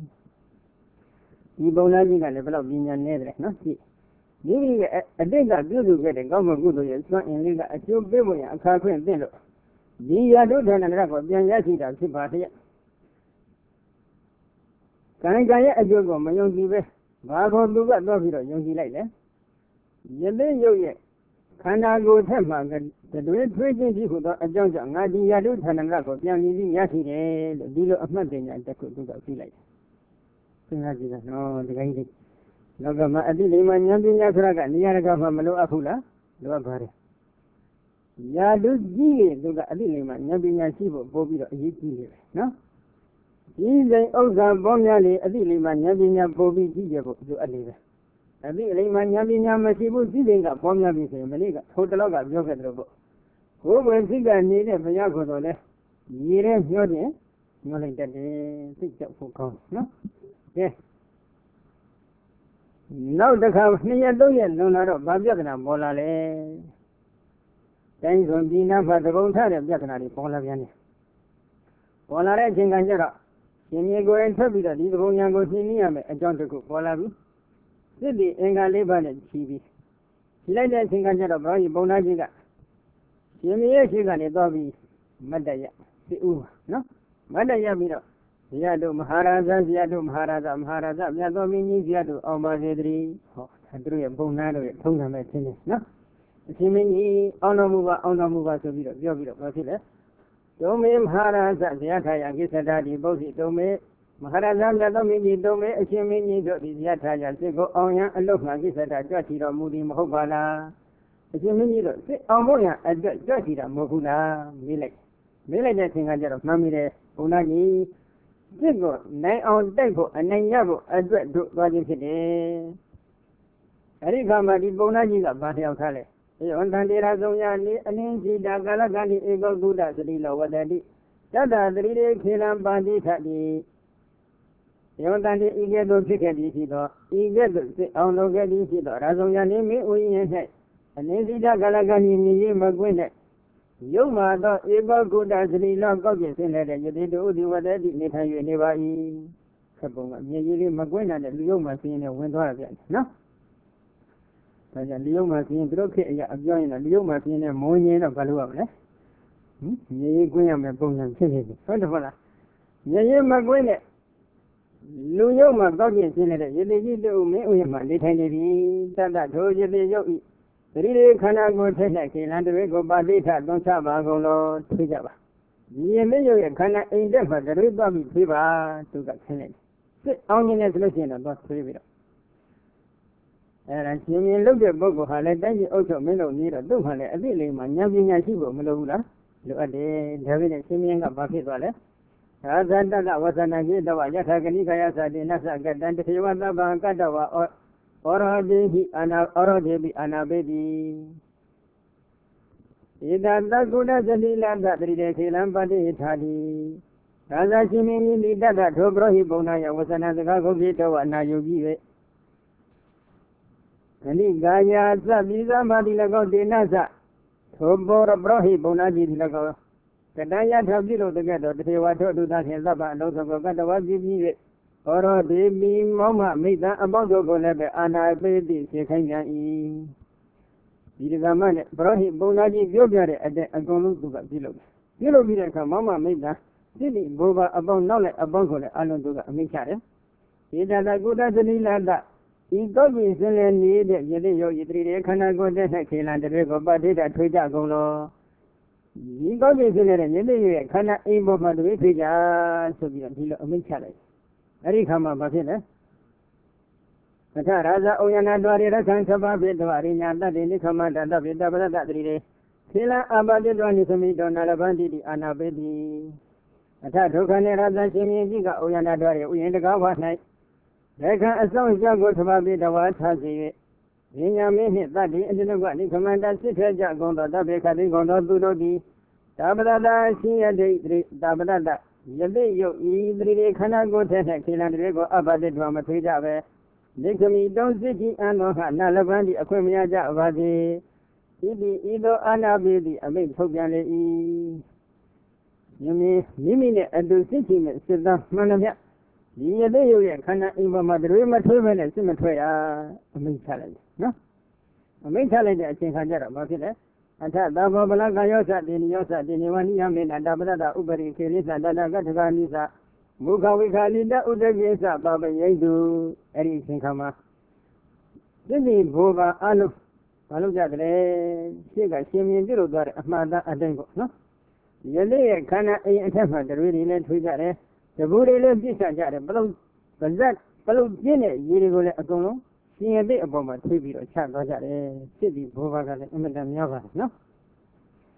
ဒီပုံသားကြီးကလည်းဘယ်တော့ပညာနဲ့တယ်နော်ကြည့်မိမိရဲ့အတိတ်ကပြုစုခဲ့တဲ့ကောင်းမှုကုသိုလ်ရဲ့စွမ်းအင်လေးကအကျိုးပေးဖို့ရအခါခွင့်သင့်လို့ဒီယာတုဌာနန္တကိုပြန်ရရှိတာဖြစ်ပါတည်းကံကံရဲ့အကျိုးကိုမယုံကြည်ပဲဘာကိုသူကတော့ပြီးတော့ယုံကြည်လိုက်လေယသိရုပ်ရဲ့ခန္ဓာကိုယ်ထက်မှတွေထွေးခြင်းရှိဟုသောအကြောင်းကြောင့်ငါဒီယာတုဌာနန္တကိုပြန်ပြီးရရှိတယ်လို့ဒီလိုအမှတ်တင်ညာတစ်ခုသူကပြီးလိုက်တယ်စဉ်းစားကြည့်လားနော်ဒီကိစ္စလောကမှာအတိလိမ္မာဉာဏ်ပညာဆိုတာကနေရာတကာမှမလိုအပ်ဘူးလားလိုအပ်ပါတယ်ရာလူကြီးရဲ့သူကအတိလေးမှာဉာဏ်ပညာရှိဖို့ပို့ပြီးတော့အရေးကြီးနေတယ်နော်ဒီစိမ်ဥစ္စာပေါင်းများလေအတိလေးမှာဉာဏ်ပညာပို့ပြီးကြည့်ရဖို့သူအလေးပဲအတိလေးမှာဉာဏ်ပညာမရှိဘူးဒီစိမ်ကပေါင်းများပြီဆိုရင်မလေးကထိုတလောက်ကပြောခဲ့တယ်ပေါ့ဘိုးဘွယ်စိတ်ကနေတဲ့ဘုရားကိုယ်တော်လဲရေထဲမျောတယ်မျောလိုက်တတ်တယ်စိတ်ကြောက်ဖို့ကောင်းနော်ကဲနောက်တစ်ခါနှစ်ရက်သုံးရက်လွန်လာတော့ဗာပြဿနာပေါ်လာလေတိုင်းဆိုပြည်နာဖတ်သဘုံထားတဲ့ပြဿနာတွေပေါ်လာပြန်တယ်ပေါ်လာတဲ့အချိန်ကကျတော့ရှင်မြေကိုယ်ရင်ထွက်ပြီးတော့ဒီသဘုံညာကိုရှင်းနေရမယ်အကြောင်းတစ်ခုပေါ်လာပြီစစ်တီအင်္ဂါလေးပါးနဲ့ခြီးပြီးခြီးလိုက်တဲ့အချိန်ကကျတော့ဘုရားကြီးပုံနာကြီးကရှင်မြေရဲ့ရှိကနေတော့ပြီးမတ်တရစစ်ဦးပါနော်မတ်တရပြီးတော့ဇယတို့မဟာရာဇဇယတို့မဟာရာဇမဟာရာဇမြတ်သောမင်းကြီးဇယတို့အောင်ပါစေတည်းဟောသူတို့ရဲ့ပုံနာတို့ရဲ့ထုံးစံမဲ့ခြင်းနဲ့နော်အရှင်မင်းကြီးအောင်တော်မူပါအောင်တော်မူပါဆိုပြီးတော့ပြောပြီးတော့ဘာဖြစ်လဲဒုံမေမဟာရာဇဇယထာယကိစ္စတာဒီပုဒ်စီဒုံမေမဟာရာဇမြတ်သောမင်းကြီးဒုံမေအရှင်မင်းကြီးတို့ဒီဇယထာယစစ်ကိုအောင်ရန်အလုတ်မှကိစ္စတာကြွချီတော်မူသည်မဟုတ်ပါလားအရှင်မင်းကြီးတို့စစ်အောင်ဖို့ရန်အတွက်ကြွချီတာမဟုတ်ဘူးလားမေးလိုက်မေးလိုက်တဲ့အချိန်ကကျတော့မှန်ပြီလေဘုန်းသားကြီးစစ်ကိုနိုင်အောင်တိုက်ဖို့အနိုင်ရဖို့အတွက်တို့သွားခြင်းဖြစ်တယ်အဲဒီခါမှာဒီပုံနာကြီးကဘာတယောက်ထားလဲယောတန်တေရာဆုံးရနေအနင်းစီတာကာလကတိဧကောကုဒသတိလောဝတတိတတ္တသတိရေခေလံပါတိထတိယောတန်တေဤကဲ့သို့ဖြစ်ခဲ့ပြီးဖြစ်သောဤကဲ့သို့စစ်အောင်လုပ်ခဲ့ပြီးဖြစ်သောရာဆုံးရနေမင်းဥယျာဉ်၌အနင်းစီတာကာလကတိမြည်ရမကွင်း၌ယုံမာသောဧကောကုဒသတိလောကောက်ပြင်းဆင်းလဲတဲ့ယတိတုဥဒီဝတတိနေထိုင်၍နေပါ၏ဆက်ပုံကမြည်ရည်လေးမကွင်းတဲ့လူယုံမှာဆင်းနေဝင်သွားရပြန်နော်ဒါကြောင့်လျုံမှာပြင်းသူတို့ခေတ်အရာအပြောရင်တော့လျုံမှာပြင်းနဲ့မုံငင်းတော့ဘာလို့ရမလဲဟင်မြေကြီးကွင်းရမယ်ပုံစံဖြစ်နေပြီဟုတ်တယ်မလားမြေကြီးမကွင်းနဲ့လူယုံမှာတောက်ကျင်ရှင်းနေတဲ့ရေတိကြီးတို့မင်းဥယျာဉ်မှာနေထိုင်နေပြီတတ္တထိုရေတိယုတ်ဤသတိလေးခန္ဓာကိုယ်ထိတ်တဲ့ခေလန်တွေကိုပါဠိထသွန်ချပါကုန်လို့ထွေးကြပါဒီရေမင်းယုတ်ရဲ့ခန္ဓာအိမ်တက်မှာတရွေးသွားပြီးထွေးပါသူကခင်းလိုက်စစ်အောင်နေတယ်ဆိုလို့ရှိရင်တော့သွားထွေးပြီးတော့အဲ့ဒါရှင်မြင်လုပ်တဲ့ပုဂ္ဂိုလ်ဟာလည်းတိုင်းပြည်အုပ်ချုပ်မင်းတို့နေတော့သူ့ဟာလည်းအသိလေးမှာဉာဏ်ပညာရှိဖို့မလိုဘူးလားလိုအပ်တယ်ဒါပေမဲ့ရှင်မြင်ကဘာဖြစ်သွားလဲသာသတ္တဝဇ္ဇနာကိတဝယထာကဏိခယသတိနသကတံတေဝသဗ္ဗံကတ္တဝဩရောတိဟိအာနာဩရောတိပိအာနာပေတိဧတသကုဏသတိလသတတိတေခေလံပတိထာတိသာသာရှင်မြင်ဤတတ္တထိုပရောဟိပုံနာယဝဇ္ဇနာစကားကိုဖြစ်တော်အနာယုကြီး၍ခဏိကာယသပိသမာတိ၎င်းဒေနသထိုဘောရပရောဟိပုံနာကြီးဒီ၎င်းကတယထပြုလို့တကဲ့တော့တေဝထောတုသဖြင့်သဗ္ဗအလုံးစုံကိုကတ္တဝပြည့်ပြည့်၍ဩရောဒေမီမောမမိတ္တအပေါင်းတို့ကိုလည်းပဲအာနာပေတိစေခိုင်းပြန်၏ဒီကမ္မနဲ့ပရောဟိပုံနာကြီးပြောပြတဲ့အတဲ့အကုန်လုံးသူကပြုလုပ်တယ်ပြုလုပ်ပြီးတဲ့အခါမောမမိတ္တစိတိဘောဘာအပေါင်းနောက်လိုက်အပေါင်းကိုလည်းအလုံးသူကအမိန့်ချတယ်ဧတတကုတ္တသတိလတ္တဤကောက်ပြီးစင်လည်းနေတဲ့ယတိယောယတိရေခန္ဓာကိုယ်တဲ့၌ခေလံတွေကိုပဋိဒတ်ထွေးကြကုန်လို့ဒီကောက်ပြီးစင်နေတဲ့ယတိရဲ့ခန္ဓာအိမ်ပေါ်မှာတွေထွေးကြဆိုပြီးတော့ဒီလိုအမိန့်ချလိုက်အဲ့ဒီခါမှာဘာဖြစ်လဲသထရာဇဩယနာတော်ရရခံသဘာဝေတဝရိညာတတိနိခမတတပိတပရတတတိရေခေလံအပါတိတော်နိသမိတော်နာလဗန္တိတိအာနာပေတိအထဒုက္ခနေရသရှင်မြင်းကြီးကဩယနာတော်ရဥယျာဉ်တကားဝ၌လက်ခံအဆောင်ကြောင့်ကိုသဘာဝတဝါထားစေ၍ဉာဏ်မင်းနှင့်တတ္တိအတိနုကနိခမန္တစစ်ထွက်ကြကုန်သောတဗ္ဗေခတိကုန်သောသူတို့သည်တာပတတရှင်ယတိတာပတတယတိယုတ်ဤသတိခန္ဓာကိုယ်ထက်၌ခေလံတွေကိုအပတိတော်မထွေးကြပဲဒိဋ္ဌမိတုံးစစ်ကြီးအန်တော်ဟနာလပန်းဒီအခွင့်မရကြပါစေဤသည်ဤသို့အာနာပိသည်အမိန့်ထုတ်ပြန်လေ၏ယမင်းမိမိနဲ့အတူစစ်ကြီးနဲ့စစ်သားမှန်သမျှဒီယတိယုတ်ရဲ့ခန္ဓာအိမ်ပေါ်မှာတွေမထွေးပဲနဲ့စစ်မထွက်ရအမိန့်ချလိုက်တယ်နော်အမိန့်ချလိုက်တဲ့အချိန်ခါကျတော့ဘာဖြစ်လဲအထသဘောဗလကယောသတေနိယောသတေနိဝနိယမေနတပရတဥပရိခေရိသတတကတ္ထကနိသမုခဝိခာလိတဥဒကိသပပယိတုအဲ့ဒီအချိန်ခါမှာသစ္စိဘောကအလုံးဘာလို့ကြတယ်ရှေ့ကရှင်မြင်ပြုလို့သွားတဲ့အမှားသားအတိုင်းပေါ့နော်ယနေ့ရဲ့ခန္ဓာအိမ်အထက်မှာတွေတွေလည်းထွေးကြတယ်တဘူတွေလည်းပြစ်ချကြတယ်ဘလုံးပါဇက်ဘလုံးပြင်းတဲ့ရေတွေကိုလည်းအကုန်လုံးရှင်ရတဲ့အပေါ်မှာထွေးပြီးတော့ချသွားကြတယ်စစ်ပြီးဘောကလည်းအမှန်တန်များပါတယ်နော်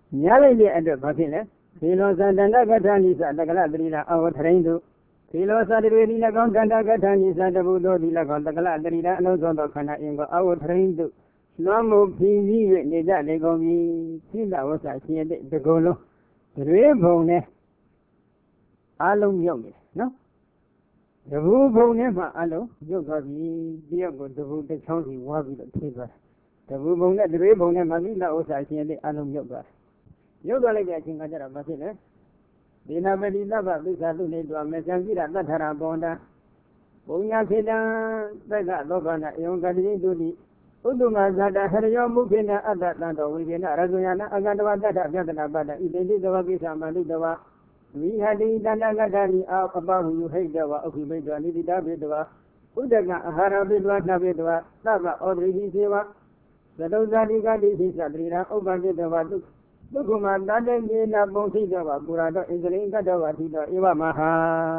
ညာလိုက်တဲ့အတွက်ဘာဖြစ်လဲခေလောသတန္တကထာနိသတကလတရိနာအဝထရိန်တုခေလောသတတွေဒီ၎င်းတန္တကထာနိသတဘုသောဒီ၎င်းတကလတရိနာအလုံးစုံသောခန္ဓာအင်ကိုအဝထရိန်တုလွမ်းမှုဖြည်းဖြည်း၍နေကြလေကုန်ပြီသိတဝဆာရှင်တဲ့တကုံလုံးတွေဘုံနဲ့အလုံးမြုပ်နေတယ်နော်တဘူဘုံနဲ့မှအလုံးမြုပ်သွားပြီတယောက်ကိုတဘူတစ်ချောင်းစီဝါပြီးတော့ထိသွားတယ်တဘူဘုံနဲ့တွေဘုံနဲ့မှသိတဝဆာရှင်တဲ့အလုံးမြုပ်သွားတယ်မြုပ်သွားလိုက်တဲ့အချိန်ကကျတော့ဘာဖြစ်လဲဒီနာပတိသဗ္ဗပိစ္ဆာလူနေတော်မေဇံကြည့်တာတထရာဘောန္တဘုံညာခေတံသက်ကလောကနာအယုံကတိတုတိဥဒ္ဓမဇာတဟရယောမုခေနအတ္တတံတော်ဝိကေနရဇုယနာအကတဝတ္တပြဒနာပတ္တဣတိတိသဝကိစ္စမလိတဝဝိဟတိတန္တကတ္တိအာအပဟုဟိတဝအခုမိတဝနိတိတပိတဝဥဒ္ဒကအဟာရပိတဝနှပိတဝသဗ္ဗဩဒရိတိစေဝသတုဇာတိကတိသိသတရိရာဥပ္ပပိတဝတုဒုက္ခမတတ္တေကေနပုံသိတဝပုရာတောဣဇရိကတ္တဝတိတောဧဝမဟာ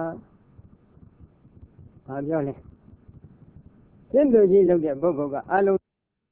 ဘာပြောလဲစိတ်တူကြီးလုပ်တဲ့ပုဂ္ဂိုလ်ကအလုံး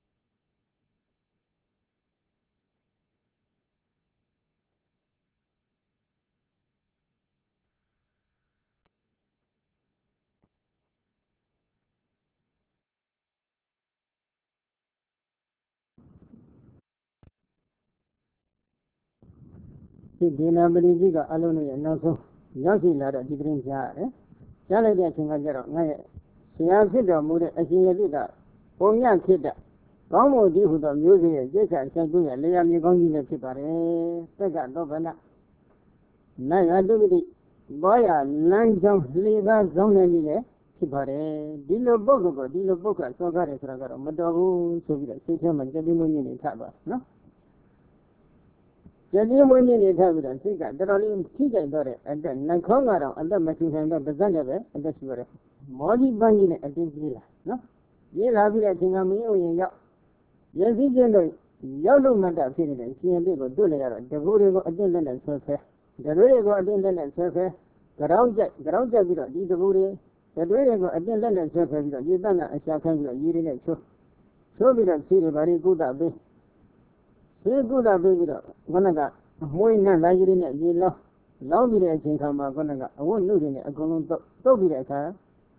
ဒီဒေနာပရိကြီးကအလုံးနဲ့နောက်ဆုံးရောက်ရှိလာတော့ဒီကရင်ကြားရတယ်။ကြားလိုက်တဲ့အချိန်ကကျတော့ငါရဲ့ဆရာဖြစ်တော်မူတဲ့အရှင်ရတိကပုံညဖြစ်တဲ့ကောင်းမှုဒီဟုသောမျိုးစေ့ရဲ့ကျက်ချအချက်ကျရဲ့လေယာမြေကောင်းကြီးလည်းဖြစ်ပါတယ်။သက္ကတော့ဗနာနတ်ရတုတိဘောရလမ်းကြောင်းလေကားဇောင်းနေကြီးလည်းဖြစ်ပါတယ်။ဒီလိုပုဂ္ဂိုလ်ကိုဒီလိုပုဂ္ဂိုလ်ဆောကားတယ်ဆိုတာကတော့မတော်ဘူးဆိုပြီးတော့စိတ်ထဲမှာကြည်တိမှုမြင့်နေထပါနော်။ကြည်မွေးမြင့်နေထားပြီးတော့စိတ်ကတော်တော်လေးထိကြိုက်တော့တဲ့အတက်နှခေါင်းကတော့အသက်မရှိနိုင်တော့ပါဇက်နဲ့ပဲအသက်ရှိရတယ်မောကြီးပန်းကြီးနဲ့အတင်းကြီးလာနော်ရေးလာပြီးတဲ့အချိန်ကမင်းဦးရင်ရောက်ရည်စည်းခြင်းတို့ရောက်လို့မှတ်တာဖြစ်နေတယ်ရှင်ရလေးကိုတွေ့လိုက်ရတော့တကူတွေကိုအတင်းလက်နဲ့ဆွဲဖဲတတွေးတွေကိုအတင်းလက်နဲ့ဆွဲဖဲကြောင်းကြိုက်ကြောင်းကြိုက်ပြီးတော့ဒီတကူတွေတတွေးတွေကိုအတင်းလက်နဲ့ဆွဲဖဲပြီးတော့ရေတန်းကအရှာခိုင်းပြီးတော့ရေတွေနဲ့ချိုးချိုးပြီးတော့ခြေတွေဘာတွေကုသပေးဒီကုသပေးပြီးတော့ခဏကအမွှေးနဲ့လာကြီးနဲ့ရေလောင်းလောင်းပြီးတဲ့အချိန်ခါမှာခဏကအဝတ်နှုတ်တွေနဲ့အကုန်လုံးတုပ်တုပ်ပြီးတဲ့အခါ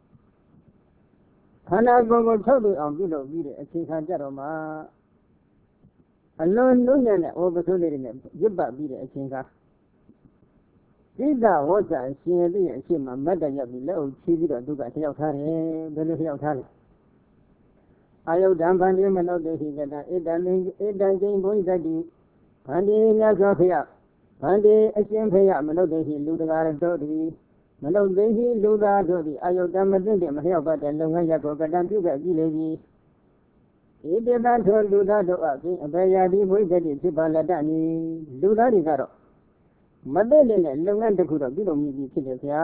ခန္ဓာကိုယ်ကိုထုတ်ပြီးအောင်ပြုလုပ်ပြီးတဲ့အချိန်ခါကြတော့မှအလွန်နုညံ့တဲ့ဩပသုလေးတွေနဲ့ရစ်ပတ်ပြီးတဲ့အချိန်ခါဣဒဝဇ္ဇအရှင်ရဲ့အရှိမမတ်တရပြီးလက်အုပ်ချီးပြီးတော့သူကလျှောက်ထားတယ်ဘယ်လိုလျှောက်ထားလဲအာယုဒံဗန္တိမနောတေဟိကတံဣတံဣတံကျိန်ဘုံသတိဗန္တိမြတ်စွာဘုရားဗန္တိအရှင်ဘုရားမနောတေဟိလူတကာရတို့သည်မနောတေဟိလူသားတို့သည်အာယုဒံမသိတဲ့မလျှောက်ပတ်တဲ့လုပ်ငန်းရပ်ကိုကတံပြုခဲ့ပြီးလေပြီဣတိတထိုလူသားတို့အပြင်အဘေယာတိဘုံသတိဖြစ်ပါလတ္တနိလူသားတွေကတော့မသိတဲ့လုပ်ငန်းတစ်ခုတော့ပြုလုပ်မိပြီဖြစ်တယ်ဗျာ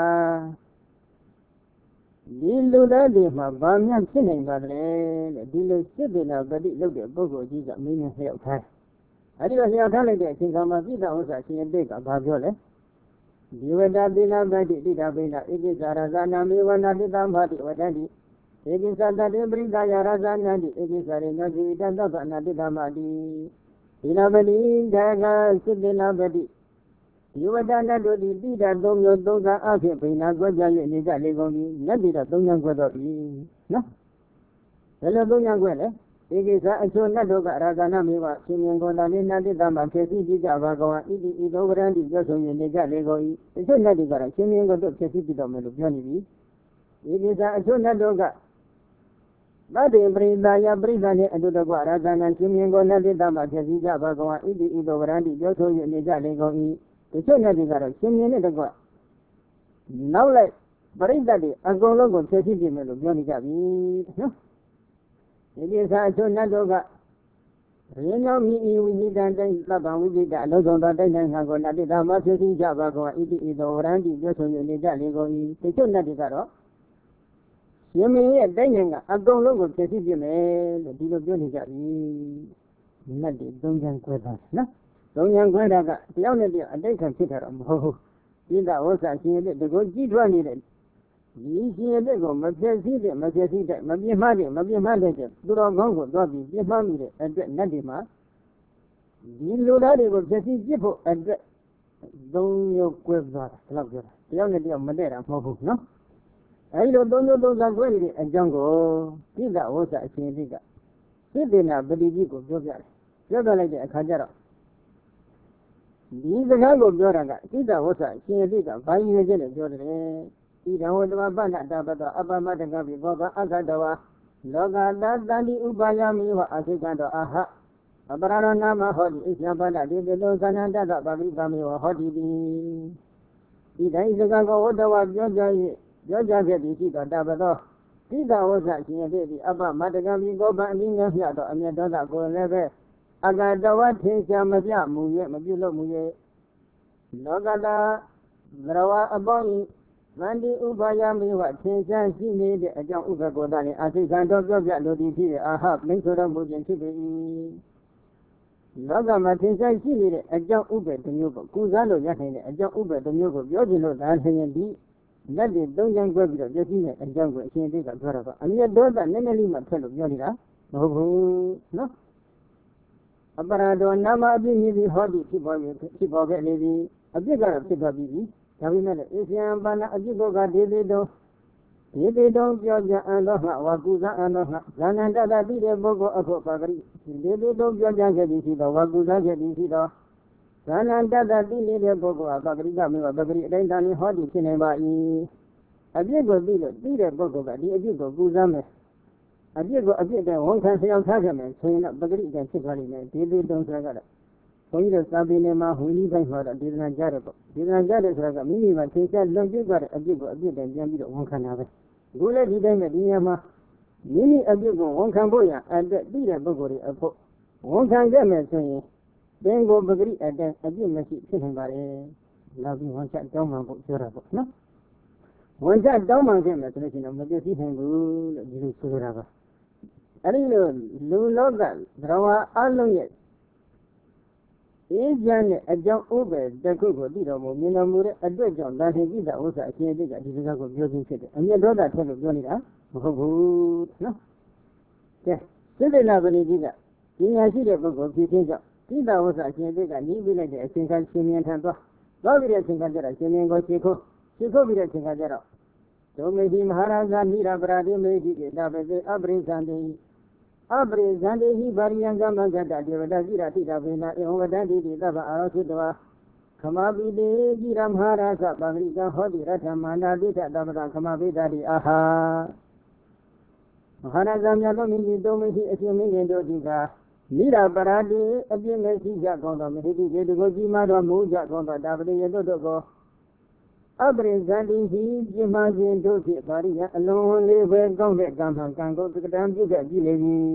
ဒီလူသားတွေမှာဗာမြတ်ဖြစ်နိုင်ပါလဲတဲ့ဒီလိုစစ်တေနာပฏิလုပ်တဲ့ပုဂ္ဂိုလ်ကြီးကမင်းနဲ့လျှောက်ထားတယ်အဲဒီတော့လျှောက်ထားလိုက်တဲ့အချိန်ခါမှာပိဋကဥစ္စာရှင်ရဲ့တိတ်ကဘာပြောလဲဒီဝတ္တပိဏပฏิတိတာပိဏဣတိဇာရဇာနာမေဝနာတိတမတိဝတ္တတိဧကိသတတေပရိသယာရဇာနန္တိဧကိသရေနောဇိတသဗ္ဗနာတိတမတိဒီနာပတိဒါကစစ်တေနာပฏิဒီဝတ္တနာတို့သည်တိတာသုံးမျိုးသုံးစားအဖြစ်ဘိနာကွဲပြား၍နေကြလေကုန်ပြီနတ်တိတာသုံးညံကွဲတော့ပြီနော်ဘယ်လိုသုံးညံကွဲလဲဒီကိစ္စအချို့နတ်တို့ကရာဇာနာမေဝရှင်မြင်ကုန်တာလေးနတ်တိတာမှာဖြစ်စီကြည့်ကြပါကောဣတိဤသောဗရန္တိပြောဆို၍နေကြလေကုန်၏အချို့နတ်တွေကတော့ရှင်မြင်ကုန်တို့ဖြစ်စီပြီးတော့မယ်လို့ပြောနေပြီဒီကိစ္စအချို့နတ်တို့ကသတ္တေပရိသယပရိသနှင့်အတုတကွရာဇာနာရှင်မြင်ကုန်နတ်တိတာမှာဖြစ်စီကြပါကောဣတိဤသောဗရန္တိပြောဆို၍နေကြလေကုန်၏ဒီချက်နဲ့ဒီကတော့ရှင်မြင်းနဲ့တကွနောက်လိုက်ပရိသတ်တွေအကုန်လုံးကိုဖြည့်ဆည်းပြင်မယ်လို့ပြောနေကြပြီနော်ဒီကိစ္စအချို့နတ်တို့ကရင်းကြောင့်မိဤဝိဇိတံတိုင်းသဗ္ဗံဝိဇိတအလုံးစုံသောတိုင်းနိုင်ငံကိုနတ်တိတာမှာဖြည့်ဆည်းကြပါကောဣတိဤသောဝရန္တိပြောဆို၍နေကြလေကုန်၏ဒီချက်နဲ့ဒီကတော့ရှင်မင်းရဲ့တိုင်းနိုင်ငံကအကုန်လုံးကိုဖြည့်ဆည်းပြင်မယ်လို့ဒီလိုပြောနေကြပြီနတ်တွေသုံးချမ်းခွဲတာနော်သုံးညံခွဲတာကတယောက်နဲ့တယောက်အတိတ်ခံဖြစ်တာတော့မဟုတ်ဘူးပိဋကဝဇ္ဇရှင်ရဲ့တကောကြီးထွားနေတဲ့ဒီရှင်ရဲ့ကိုမဖြစ်စီတဲ့မဖြစ်စီတဲ့မပြင်းမှတဲ့မပြင်းမှတဲ့သူတော်ကောင်းကိုသွားပြီးပြင်းမှမိတဲ့အတွက်နတ်တွေမှာဒီလူသားတွေကိုဖြစ်စီပြစ်ဖို့အတွက်သုံးမျိုးကွဲသွားတာဘယ်လောက်ပြောတာတယောက်နဲ့တယောက်မတည့်တာမဟုတ်ဘူးနော်အဲဒီလိုသုံးမျိုးသုံးစားကွဲနေတဲ့အကြောင်းကိုတိတဝိသအရှင်တိကစိတ္တေနာပတိကြီးကိုပြောပြတယ်ပြောပြလိုက်တဲ့အခါကျတော့ဒီစကားကိုပြောတာကတိတဝိသအရှင်တိကဘာရည်ရွယ်ချက်နဲ့ပြောတယ်ဤဓဝတ္တဝပဏ္ဏတာပတောအပမတကပိဘောကအခတဝလောကတတန္တိဥပါယမိဝအစိကတောအာဟအပရဏနာမဟောတိဣဇံပါဒတိတေလောသနန္တတပပိကမေဝဟောတိတိဤတိုင်းစကားကိုဝတ္တဝပြောကြ၍ပြောကြခဲ့သည်ရှိသောတပတောတိတဝဇရှင်ရသည်အပမတကံပြီးကိုပန်အင်းငယ်ပြသောအမြတ်တော်သာကိုလည်းပဲအကတဝထင်ရှားမပြမူ၍မပြုလုပ်မူ၍လောကတာသရဝအပေါင်းဗန္တိဥပါယမိဝထင်ရှားရှိနေတဲ့အကြောင်းဥပ္ပကောတာနှင့်အသိခံတော်ပြောပြလိုသည်ဖြစ်အာဟမိတ်ဆိုတော်မူခြင်းဖြစ်ပေ၏လောကမှာထင်ရှားရှိနေတဲ့အကြောင်းဥပ္ပတစ်မျိုးကိုကုစားလို့ရနိုင်တဲ့အကြောင်းဥပ္ပတစ်မျိုးကိုပြောခြင်းလို့ဒါဆိုရင်ဒီလက်တွေသုံးချမ်းကွဲပြီးတော့ပြည့်စုံတဲ့အကြောင်းကိုအရှင်သိကပြောတာကအမြတ်တော်ကနည်းနည်းလေးမှဖက်လို့ပြောနေတာမဟုတ်ဘူးနော်အပရာဒောနာမအပြည့်မြည်ပြီးဟောဒီဖြစ်ပေါ်ပြီဖြစ်ပေါ်ခဲ့လေပြီအပြစ်ကတော့ဖြစ်သွားပြီဒါပေမဲ့အေရှံပါဏအပြစ်ကဒေသေးတော်ဒေသေးတော်ပြောကြအံတော်ငါဝါကုသအံတော်ငါဇာနန္တတတိတဲ့ပုဂ္ဂိုလ်အခုပါဂရိဒေသေးတော်ပြောကြခဲ့ပြီးရှိတော်ဝါကုသခဲ့ပြီးရှိတော်ဇာနန္တတတိတဲ့ပုဂ္ဂိုလ်အပါဂရိကမေဝပဂရိအတိုင်းတန်ဟောဒီဖြစ်နေပါ၏အပြစ်ကိုသိလို့သိတဲ့ပုဂ္ဂိုလ်ကဒီအပြစ်ကိုကုသမယ်အပြစ်ကိုအပြစ်တဲ့ဝန်ခံဆရာထားခဲ့မယ်ဆိုရင်တော့ပဂရိကဖြစ်သွားလိမ့်မယ်ဒေသေးတော်ဆိုတာကတော့ဘုန်းကြီးတို့စာပေနဲ့မှာဝိနည်းပိုင်းမှာတော့ဒေသနာကြတယ်ပေါ့ဒေသနာကြတယ်ဆိုတာကမိမိမှာသင်္ချာလွန်ပြည့်သွားတဲ့အပြစ်ကိုအပြစ်တည်းပြန်ပြီးတော့ဝန်ခံတာပဲအခုလည်းဒီတိုင်းပဲဒီညမှာမိမိအပြစ်ကိုဝန်ခံဖို့ရအတက်သိတဲ့ပုဂ္ဂိုလ်တွေအဖို့ဝန်ခံခဲ့မယ်ဆိုရင်သင်ကိုပဂရိအတက်အပြစ်မရှိဖြစ်နိုင်ပါတယ်နောက်ပြီးဝန်ချတောင်းမှဖို့ပြောတာပေါ့နော်ဝန်ချတောင်းမှခဲ့မယ်ဆိုလို့ရှိရင်တော့မပြည့်စည်နိုင်ဘူးလို့ဒီလိုဆိုကြတာပါအဲဒီလိုလူလောကသရဝအလုံးရဲ့အေးချမ်းတဲ့အကြောင်းဥပ္ပေတခုကိုသိတော်မူမြင်တော်မူတဲ့အတွက်ကြောင့်ဒါသင်ကြည့်တာဥစ္စာအရှင်အတိတ်ကဒီစကားကိုပြောခြင်းဖြစ်တယ်အမျက်ဒေါသထက်လို့ပြောနေတာမဟုတ်ဘူးနော်ကဲစိတ္တနာပရိကြီးကပညာရှိတဲ့ပုဂ္ဂိုလ်ဖြစ်ခြင်းကြောင့်သိတာဥစ္စာအရှင်အတိတ်ကနီးပြီးလိုက်တဲ့အရှင်ကရှင်မြင်ထံသွားသွားပြီးတဲ့အရှင်ကကြတော့ရှင်မြင်ကိုရှ िख ိုးရှ िख ိုးပြီးတဲ့အရှင်ကကြတော့ဒုမေတိမဟာရာဇာနိရပရာတိမေတိကေတပတိအပရိသန္တိအပရိဇန္တိဟိပါရိယံကမ္မဂတ္တဒေဝတာတိရတိတဗေနဧဝဝတ္တိတိသဗ္ဗအာရောသုတဝါခမပိတေတိရမဟာရာဇပဂရိကဟောတိရထမန္တာတိတတပ္ပတခမပိတတိအာဟာမဟာရာဇမြတ်သောမိမိတို့မရှိအရှင်မင်းခင်တို့ဒီကနိရပရာတိအပြည့်မဲ့ရှိကြကောင်းသောမေတိကေတကိုကြီးမားတော်မူကြကောင်းသောတပတိယတို့တို့ကိုအပရိဇန္တိဟိပြမခြင်းတို့ဖြင့်ပါရိယအလုံးလေးပဲကောင်းတဲ့ကံမှကံကိုတက္ကတံပြုခဲ့ကြည့်လေပြီ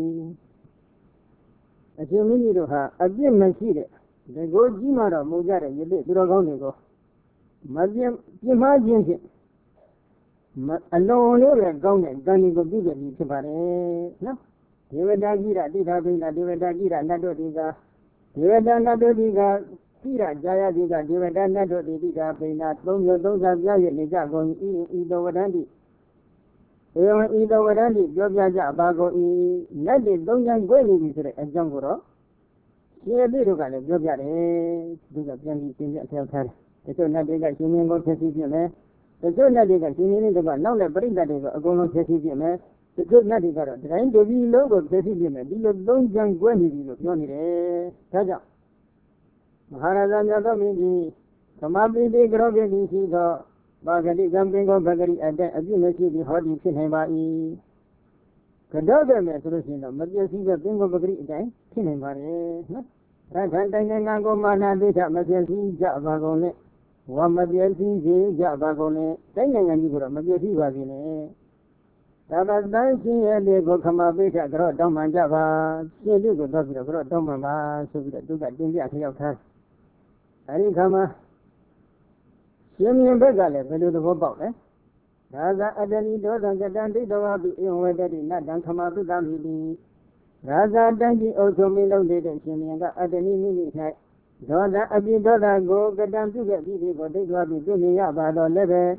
အရှင်မိမိတို့ဟာအပြစ်မရှိတဲ့ဒီကိုကြီးမားတော်မူကြတဲ့ယနေ့သူတော်ကောင်းတွေကိုမပြင်းပြမခြင်းဖြင့်အလုံးလေးပဲကောင်းတဲ့ကံကိုပြုခဲ့ပြီးဖြစ်ပါတယ်နော်ဒေဝတာကြီးရတိထာပိဏဒေဝတာကြီးရနတ်တို့ဒီကဒေဝတာနတ်တို့ဒီကတိရကြာယတိကဒေဝတာနတ်တို့တိတိကပိဏသုံးမျိုးသုံးစားပြည့်နေကြကုန်ဤဤသောဝတ္တန္တိဧဝံဤသောဝတ္တန္တိပြောပြကြပါကုန်ဤလက်တွေသုံးချမ်း꿰နေပြီဆိုတဲ့အကြောင်းကိုတော့ရှင်အတိတို့ကလည်းပြောပြတယ်သူကပြန်ပြီးရှင်းပြအထောက်ထားတယ်တချို့နတ်တွေကရှင်မင်းကိုဖြည့်ဆည်းပြမယ်တချို့နတ်တွေကရှင်မင်းတွေကနောက်တဲ့ပြိတ္တတွေကအကုန်လုံးဖြည့်ဆည်းပြမယ်တချို့နတ်တွေကတော့တိုင်းတပီလုံးကိုဖြည့်ဆည်းပြမယ်ဒီလိုသုံးချမ်း꿰နေပြီလို့ပြောနေတယ်ဒါကြောင့်မဟာရာဇမြတ်သောမင်းကြီးဓမ္မပိတိကရောပိတိရှိသောပါဂတိကံပင်ကိုပဂရိအတဲ့အပြည့်မရှိပြီးဟောဒီဖြစ်နိုင်ပါ၏ကတော့တယ်မယ်ဆိုလို့ရှိရင်တော့မပြည့်စည်တဲ့ပင်ကိုပဂရိအတိုင်းဖြစ်နိုင်ပါတယ်နော်ရထန်တိုင်းနိုင်ငံကိုမာနသိထမပြည့်စည်ကြပါကုန်နဲ့ဝါမပြည့်စည်ကြပါကုန်နဲ့တိုင်းနိုင်ငံကြီးကတော့မပြည့်စည်ပါစေနဲ့ဒါပါတိုင်းရှင်ရဲ့လေကိုခမပိဋကကတော့တောင်းပန်ကြပါရှင်လူကိုတော့ပြီးတော့ကတော့တောင်းပန်ပါဆိုပြီးတော့သူကတင်ပြထရောက်ထားအဲဒီခါမှာရှင်မြင်ဘက်ကလည်းဘယ်လိုသဘောပေါက်လဲဒါကအတ္တနိဒောသံကတံဒိဋ္ဌဝါပိဧဝေတ္တိနတံခမသုတ္တမိတိရာဇာတန်ကြီးအုပ်ချုပ်မင်းလုံးတဲ့ရှင်မြင်ကအတ္တနိမိမိ၌ဒေါသအပိဒေါသကိုကတံပြုခဲ့ပြီးဒီကိုဒိဋ္ဌဝါပိပြုမြင်ရပါတော့လည်းပဲ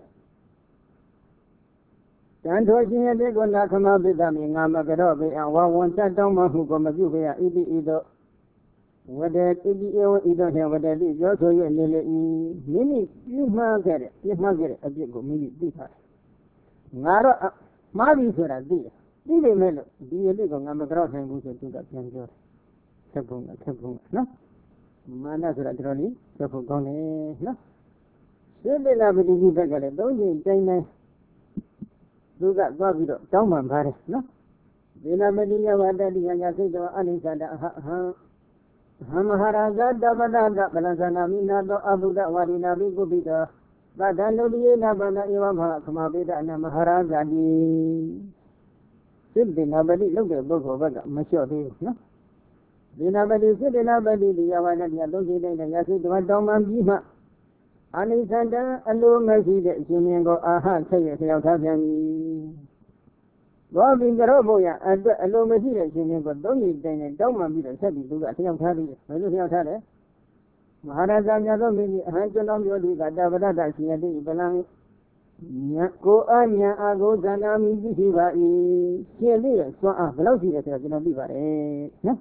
တန်ထိုရှင်ရဲ့တဲ့ကိုနာခမပိတ္တမိငါမကတော့ပေအဝဝန္တတောင်းမှမှုကိုမပြုခဲ့ရဣတိဣသောဝတ္တတိတိဧဝဣတောဟံဝတ္တတိပြောဆို၍နေလေ၏မိမိပြုမှားခဲ့တဲ့ပြမှားခဲ့တဲ့အပြစ်ကိုမိမိသိထားတယ်ငါတော့မှားပြီဆိုတာသိတယ်သိပေမဲ့လို့ဒီအပြစ်ကိုငါမကြောက်နိုင်ဘူးဆိုသူကပြန်ပြောတယ်ဆက်ပုံကဆက်ပုံကနော်မာနဆိုတာတော်တော်လေးဆက်ဖို့ကောင်းတယ်နော်စေတနာပတိကြီးဘက်ကလည်းသုံးချိန်တိုင်းတိုင်းသူကသွားပြီးတော့တောင်းပန်ပါတယ်နော်ဒေနာမတိယဝတ္တတိယညာစိတ်တော်အနိစ္စတအဟဟံဟမဟာရာဇတပဒကပလဇနာမိနာသောအဘုဒ္ဓဝါရိနာဘိကုပိတောသတ္တနုတိယနာပန္နဧဝမဟာခမပိဒအနမဟာရာဇတိစိတ်ဒေနာပတိလောက်တဲ့ပုဂ္ဂိုလ်ဘက်ကမလျှော့သေးဘူးနော်ဒေနာပတိစိတ်ဒေနာပတိဒီယဝတ္တတိယသုံးချိန်တိုင်းညာစိတ်တော်တောင်းပန်ပြီးမှအနိစ္စတအလိုမရှိတဲ့အရှင်မြတ်ကိုအာဟဆက်ရလျှောက်ထားပြန်ပြီဘောဘိကရောဘုရားအတွက်အလိုမရှိတဲ့အရှင်မြတ်ကိုသုံးချိန်တိုင်းတိုင်းတောင်းပန်ပြီးတော့ဆက်ပြီးသူကလျှောက်ထားပြီးတယ်ဘယ်လိုလျှောက်ထားလဲမဟာရာဇမြတ်သောမိမိအဟံကျွန်းတော်မျိုးဒီကတပဒတရှင်ရတိပလံညကိုအညာအကိုဇန္နာမိရှိပါ၏ရှင်လေးရဲ့စွမ်းအားဘယ်လောက်ရှိတယ်ဆိုတော့ကျွန်တော်သိပါတယ်နော်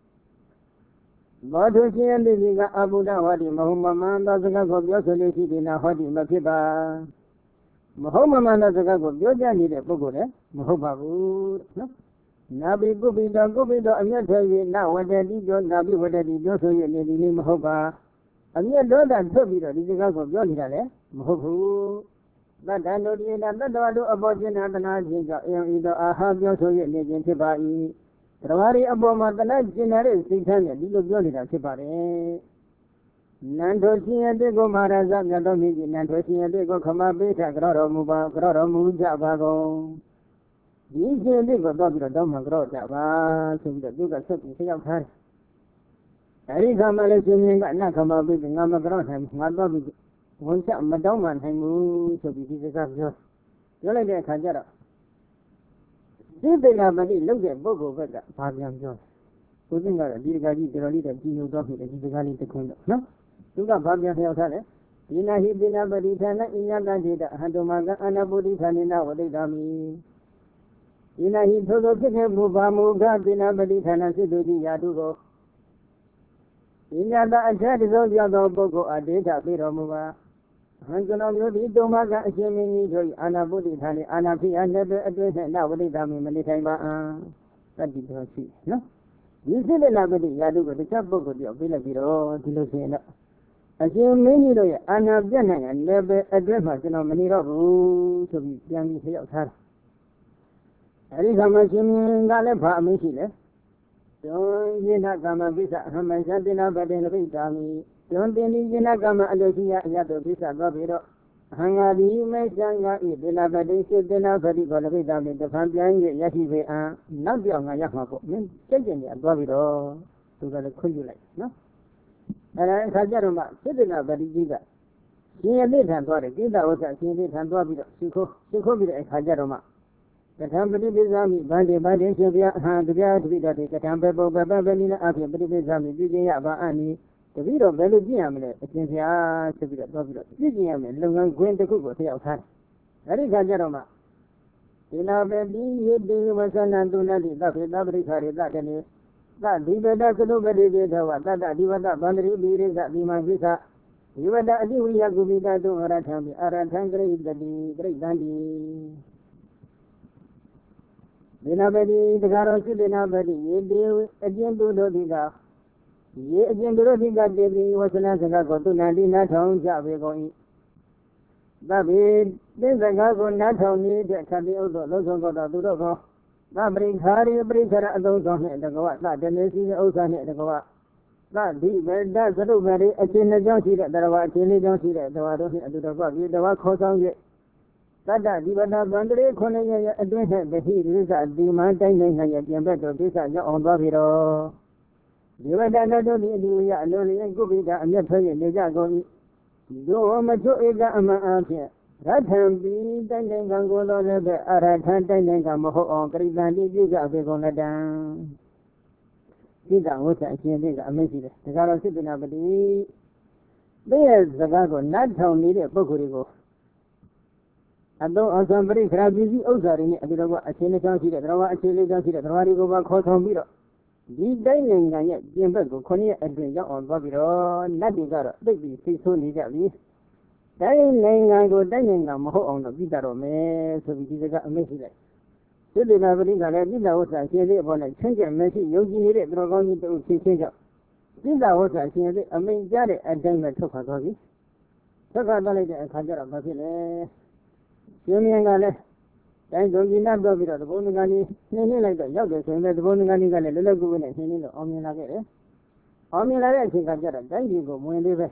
ဘောဓုရှင်ရတိကအဘုဒ္ဓဝါဒီမဟုတ်မမှန်သောစကားကိုပြောဆိုလို့ရှိတယ်နာဟောဒီမဖြစ်ပါမဟုတ်မမှန်သောစကားကိုပြောကြနေတဲ့ပုဂ္ဂိုလ်လည်းမဟုတ်ပါဘူးနော်နာဘိကုပိတောကုပိတောအမျက်ထွက်၍နဝတ္တတိပြောနာဘိဝတ္တတိပြောဆိုရနေသည်လေးမဟုတ်ပါအမျက်ဒေါသထွက်ပြီးတော့ဒီစကားကိုပြောနေတာလည်းမဟုတ်ဘူးသတ္တနုတိယနာတတ္တဝါတို့အပေါ်ခြင်းနာတနာခြင်းကြောင့်အယံဤသောအာဟာပြောဆိုရနေခြင်းဖြစ်ပါ၏တရားရီအပေါ်မှာတနာကျင်တဲ့စိတ်ထားနဲ့ဒီလိုပြောနေတာဖြစ်ပါတယ်နန္ထိုရှင်ရတဲ့ကိုမဟာရာဇမြတ်တော်မြတ်ကြီးနန္ထိုရှင်ရတဲ့ကိုခမပိဋကကြောတော်မူပါကြောတော်မူကြပါကုန်ဒီရှင်တဲ့ကိုတော့ပြီးတော့တောင်းမှကြောကြပါဆိုပြီးတော့သူကဆက်ပြီးဆက်ရောက်ထားတယ်အဲဒီခါမှလည်းရှင်ရှင်ကအနခမပိဋကငါမကြောနိုင်ငါတော့ပြီးဝန်ချမတောင်းမှနိုင်ဘူးဆိုပြီးဒီစကားပြောပြောလိုက်တဲ့အခါကျတော့စိတ္တနာပတိလောက်တဲ့ပုဂ္ဂိုလ်ဘက်ကဘာပြန်ပြောကိုသိကတော့ဒီကကြီးတော်တော်လေးတကြည်ညိုတော့ဖြစ်တယ်ဒီစကားလေးတစ်ခွန်းတော့နော်သူကဘာပြန်လျှောက်ထားလဲဒီနာဟိပိနာပတိဌာနအညတတိတအဟံတမကအနာပုတိဌာနိနဝတိတာမိဒီနာဟိထိုသောဖြစ်ခဲ့မှုဘာမူကပိနာပတိဌာနစိတ္တုတိယာတုကိုဒီညတအချက်တစုံပြောသောပုဂ္ဂိုလ်အတေထပြေတော်မူပါဟံကျွန်တော်မျိုးဒီတုံမကအရှင်မင်းကြီးတို့အာနာပုတိဌာနိအာနာဖိအနဲ့ပဲအတွင်းနဲ့နဝတိတာမိမနေထိုင်ပါအံတတိတော်ရှိနော်ဒီစိတ္တနာပတိယာတုကိုတခြားပုဂ္ဂိုလ်ပြောပြလိုက်ပြီးတော့ဒီလိုဆိုရင်တော့အရှင်မင်းကြီးတို့ရဲ့အာနာပြတ်နိုင်တဲ့လည်းပဲအတွင်းမှာကျွန်တော်မနေတော့ဘူးဆိုပြီးပြန်ပြီးလျှောက်ထားတာအဲဒီကမှရှင်မင်းကလည်းဘာအမင်းရှိလဲတွန်ယိနကမ္မပိစ္ဆအဟမယတိနာပတေနပိတာမိတွန်တင်ဒီယိနကမ္မအလိုရှိယအယတုပိစ္ဆသောပြီးတော့အဟံငါဒီမေသံဃာဤဒေနာပတိစေတနာပတိကောလပိတာမိတဖန်ပြန်၍ရရှိပေအံနောက်ပြောင်းငါရမှာပေါ့မင်းစိတ်ကျင်နေအသွားပြီးတော့သူကလည်းခွင့်ပြုလိုက်နော်အဲဒါအခါကျတော့မှစေတနာပတိကြီးကရှင်ရလေးထံသွားတယ်ကိတဝဆရှင်လေးထံသွားပြီးတော့ရှိခိုးရှိခိုးပြီးတဲ့အခါကျတော့မှကထံပฏิပိစ္ဆာမိဗန္တိဗန္တိရှင်ဗျာအဟံတရားတပိတော်တေကထံဘေပုပ္ပပပနိနာအဖြစ်ပฏิပိစ္ဆာမိပြုခြင်းရပါအနိတပိတော့ဘယ်လိုကြည့်ရမလဲအရှင်ဘုရားဆိုပြီးတော့သွားပြီးတော့ကြည့်ကြည့်ရမယ်လုပ်ငန်းခွင်တစ်ခုကိုထည့်ရောက်ထားတယ်အဲဒီခါကျတော့မှဒီနာပေတိယတိဝဆနံတုနတိသဗ္ဗေသပရိခါရေတတနေသဒီပဒကလုပတိပေသဝတတ္တဒီဝတ္တဗန္တိပိရိသဒီမံကိစ္စဒီဝတ္တအတိဝိယကုပိတတုအရထံပိအရထံဂရိတတိဂရိတံတိဒီနာပေတိတကားတော်ရှိဒီနာပေတိယေတိအကျဉ်သူတို့ဒီကယေအကျဉ်သူတို့ဒီကတေတိဝဆနစကားကိုသူနာတိနာထောင်ကြပေကုန်၏သဗ္ဗေသင်္စကားကိုနာထောင်နေတဲ့ခတိဥဒ္ဒလုံးစုံတော့သူတို့ကောသပရိခါရိပရိခရအသုံးဆောင်နှင့်တကဝသတနေစီဥစ္စာနှင့်တကဝသတိဗေဒသရုပရိအချင်းနှကြောင့်ရှိတဲ့တရဝအချင်းလေးကြောင့်ရှိတဲ့တဝါတို့နှင့်အတူတကွပြီးတဝါခေါ်ဆောင်၍တတ္တဒီဝတ္တဗန္တရေခုနှစ်ရဲ့အတွင်း၌ပတိရိသဒီမန်တိုင်းတိုင်း၌ပြန်ဘက်တော်ကိစ္စရောက်အောင်သွားပြီတော့ဒီဝတ္တတို့ဒီအဒီဝရအလုံးလေးကုပိတာအမျက်ထွက်ရနေကြကုန်၏တို့မချွဧကအမှန်အဖြစ်ရထံပိတိုင်းတိုင်းကံကိုသောလည်းပဲအရထံတိုင်းတိုင်းကမဟုတ်အောင်ကရိတန်တိပြုကြပေကုန်လက်တံစိတ္တဝဆအရှင်လေးကအမိတ်ရှိတယ်ဒါကြတော့စိတ္တနာပတိတဲ့ရဲ့စကားကိုနတ်ထောင်နေတဲ့ပုဂ္ဂိုလ်တွေကိုအတော့အစံပရိခရာပစ္စည်းဥစ္စာတွေနဲ့အတူတကွအချင်းလေးချောင်းရှိတဲ့တရားဝအခြေလေးချောင်းရှိတဲ့တရားတွေကိုပါခေါ်ဆောင်ပြီးတော့ဒီတိုင်းနိုင်ငံရဲ့ပြင်ဘက်ကိုခုနှစ်ရက်အတွင်းရောက်အောင်သွားပြီးတော့နတ်တွေကတော့သိပြီးသိဆိုးနေကြပြီတိုင်းနိုင်ငံကိုတိုင်းနိုင်ငံမဟုတ်အောင်တော့ပြီးတော့မယ်ဆိုပြီးဒီကအမိန့်ရှိလိုက်သစ္စာပရိကလည်းသစ္စာဝဋ္ဌာရှင်သေးအပေါ်နဲ့ချင်းကျက်မရှိယုံကြည်နေတဲ့သူတော်ကောင်းကြီးတို့ဖြစ်ချင်းကြောင့်သစ္စာဝဋ္ဌာရှင်သေးအမိန့်ကြားတဲ့အတိုင်းပဲထုတ်ခါသွားပြီထုတ်ခါသွားလိုက်တဲ့အခါကျတော့ဘာဖြစ်လဲရှင်မြင်းကလည်းတိုင်းဒုံကြီးနဲ့ပြောပြီးတော့သဘုံငန်းကြီးနှင်းနှင်းလိုက်တော့ရောက်တယ်ဆိုရင်သဘုံငန်းကြီးကလည်းလွယ်လွယ်ကူကူနဲ့နှင်းနှင်းလို့အောင်မြင်လာခဲ့တယ်အောင်မြင်လာတဲ့အချိန်ကကျတော့တိုင်းပြည်ကိုဝင်လေးပဲ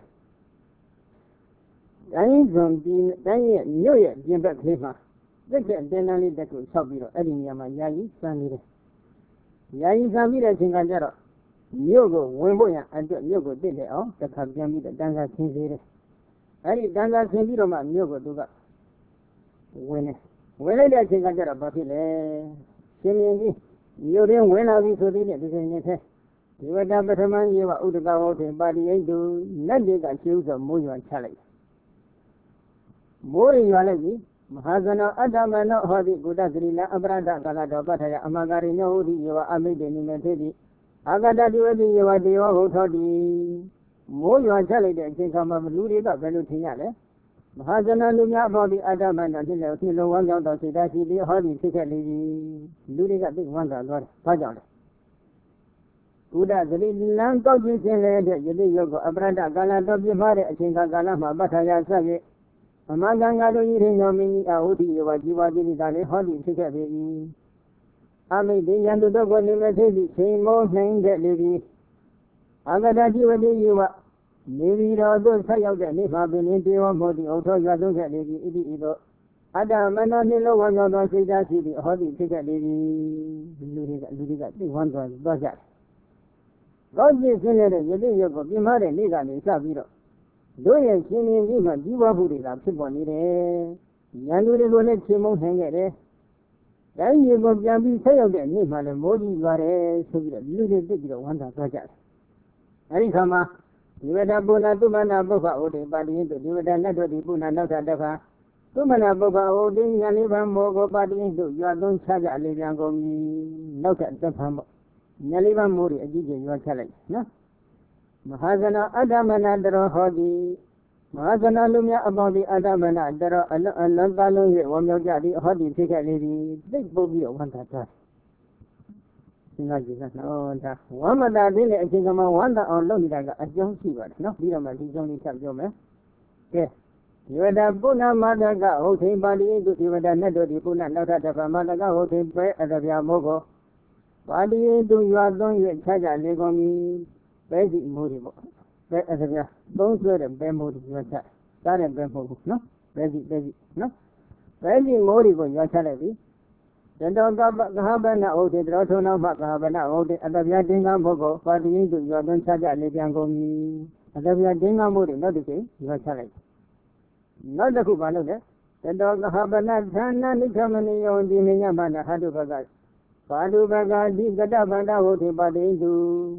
တိုင်းဇုံပြည်တိုင်းရဲ့မြို့ရဲ့ပြင်ဘက်ကလေးမှာတက်တဲ့တင်းတန်းလေးတက်ကိုဆောက်ပြီးတော့အဲ့ဒီနေရာမှာယာယီစမ်းနေတယ်ယာယီစမ်းပြီးတဲ့အချိန်ကကျတော့မြို့ကိုဝင်ဖို့ရန်အတွက်မြို့ကိုတည်တယ်အောင်တစ်ခါပြန်ပြီးတော့တန်းစားဆင်းစေတယ်အဲ့ဒီတန်းစားဆင်းပြီးတော့မှမြို့ကိုသူကဝင်တယ်ဝင်လိုက်တဲ့အချိန်ကကျတော့ဘာဖြစ်လဲရှင်မြင်းကြီးမြို့ရင်းဝင်လာပြီဆိုသေးတယ်ဒီချိန်နဲ့ထဲဒီဝတ္တပထမယေဝဥဒကဝထေပါတိယိတုလက်တွေကရှင်းဥစွာမိုးရွာချလိုက်မိုးရွာလိုက်ပြီမဟာဇနောအတ္တမနောဟောတိကုတသရီလအပရဒကာလတော်ပဋ္ဌယအမဂရိနောဟိတိယေဝအမိတ်တေနိမေသေတိအာဂတတိဝတိယေဝတေဝဟုတ်သောတိမိုးရွာချလိုက်တဲ့အချိန်ခါမှာလူတွေကဘယ်လိုထင်ရလဲမဟာဇနလူများပေါ်ပြီးအတ္တမနောဖြစ်လေဖြစ်လုံးဝမ်းကြောင်းတော်စိတ်ဓာတ်ရှိပြီးဟောဒီဖြစ်ခဲ့လေပြီလူတွေကသိဝမ်းသာသွားတယ်ဘာကြောင့်လဲကုဒသရီလံကောက်ကြည့်ခြင်းလည်းတဲ့ယတိယုတ်ကိုအပရဒကာလတော်ပြမှားတဲ့အချိန်ခါကာလမှာပဋ္ဌယဆက်၍အမဂံကတို့ဤရင်တော်မင်းကြီးအဟုတိယောជីវတိတိတာလေဟောဒီဖြစ်ခဲ့ပြီအမိတ်ဒီယံတုတော့ကိုနေမသိသည့်ချိန်မောနိုင်တဲ့လေပြီအာဂတជីវတိယောနေပြီးတော့သူဆက်ရောက်တဲ့နေမှာပင်တေဝမောတိဩထောရွာသုံးခဲ့လေပြီဣတိဤသို့အတ္တမနောနှလုံးဝမ်းကြောင်းသောစိတ်ဓာတ်ရှိပြီးဟောဒီဖြစ်ခဲ့လေပြီလူတွေကလူတွေကသိဝမ်းသွားသွားကြတယ်ကောင်းကျင့်ခြင်းနဲ့ယတိယုတ်ကိုပြမတဲ့နေ့ကနေစပြီးတော့တို့ရဲ့ရှင်ရှင်ကြီးမှကြီးပွားမှုတွေကဖြစ်ပေါ်နေတယ်။ဉာဏ်လူတွေကိုလည်းချိန်မုံနိုင်ခဲ့တယ်။တိုင်းပြည်ကိုပြန်ပြီးဆက်ရောက်တဲ့နေ့မှလည်းမိုးကြီးသွားတယ်ဆိုပြီးတော့လူတွေသိပြီးတော့ဝမ်းသာသွားကြတယ်။အဲဒီခါမှာဒီဝတ္တပုဏ္ဏသုမနာပုဗ္ဗဩတေပါတိယတုဒီဝတ္တနတ်တို့ဒီပုဏ္ဏနောက်ထပ်တစ်ခါသုမနာပုဗ္ဗဩတေဉာဏ်လေးပါမောကိုပါတိယတုရွာသွန်းချကြလေပြန်ကုန်ပြီ။နောက်ထပ်တစ်ခါပေါ့ဉာဏ်လေးပါမိုးတွေအကြီးကြီးရွာချလိုက်နော်။မဟာဇနအတ္တမနတရောဟောတိမဟာဇနလူများအပေါင်းဒီအတ္တမနတရောအလွန်အလွန်သားလုံး၍ဝမ်းမြောက်ကြသည်ဟောဒီဖြစ်ခဲ့လေသည်သိပုတ်ပြီးဝမ်းသာသွားသင်္ဃကြီးကနော်ဒါဝမ်းမသာသေးတဲ့အချိန်ကမှဝမ်းသာအောင်လုပ်နေတာကအကြောင်းရှိပါတယ်နော်ပြီးတော့မှဒီကြောင်းလေးထပ်ပြောမယ်ကဲဒီဝတ္တပုဏ္ဏမာတကဟုတ်သိပါတိသူဒီဝတ္တနဲ့တို့ဒီပုဏ္ဏနောက်ထပ်တစ်ပါးမာတကဟုတ်သိပဲအတဗျာမိုးကိုပါတိသူရွာသွန်း၍ခြားကြလေကုန်ပြီပဲစီမိုးတွေပေါ့ပဲအဲ့ဒါပြသုံးဆွဲတဲ့ပဲမိုးတွေရွာချတားတဲ့ပဲမိုးဘူးနော်ပဲစီပဲစီနော်ပဲစီမိုးတွေကိုရွာချလိုက်ပြီတတော်ကကဟဗနဟုတ်တယ်တော်ထုံနောက်မှကဟဗနဟုတ်တယ်အတပြတင်းကမိုးကိုပါတိရင်တို့ရွာသွန်းချကြလေပြန်ကုန်ပြီအတပြတင်းကမိုးတွေနောက်တစ်ချိန်ရွာချလိုက်နောက်တစ်ခုမလုပ်နဲ့တတော်ကဟဗနဌာနနိခမနိယောဒီမညမနဟတုဘကပါတုဘကဒီကတဗန္တဟုတ်တယ်ပါတိတု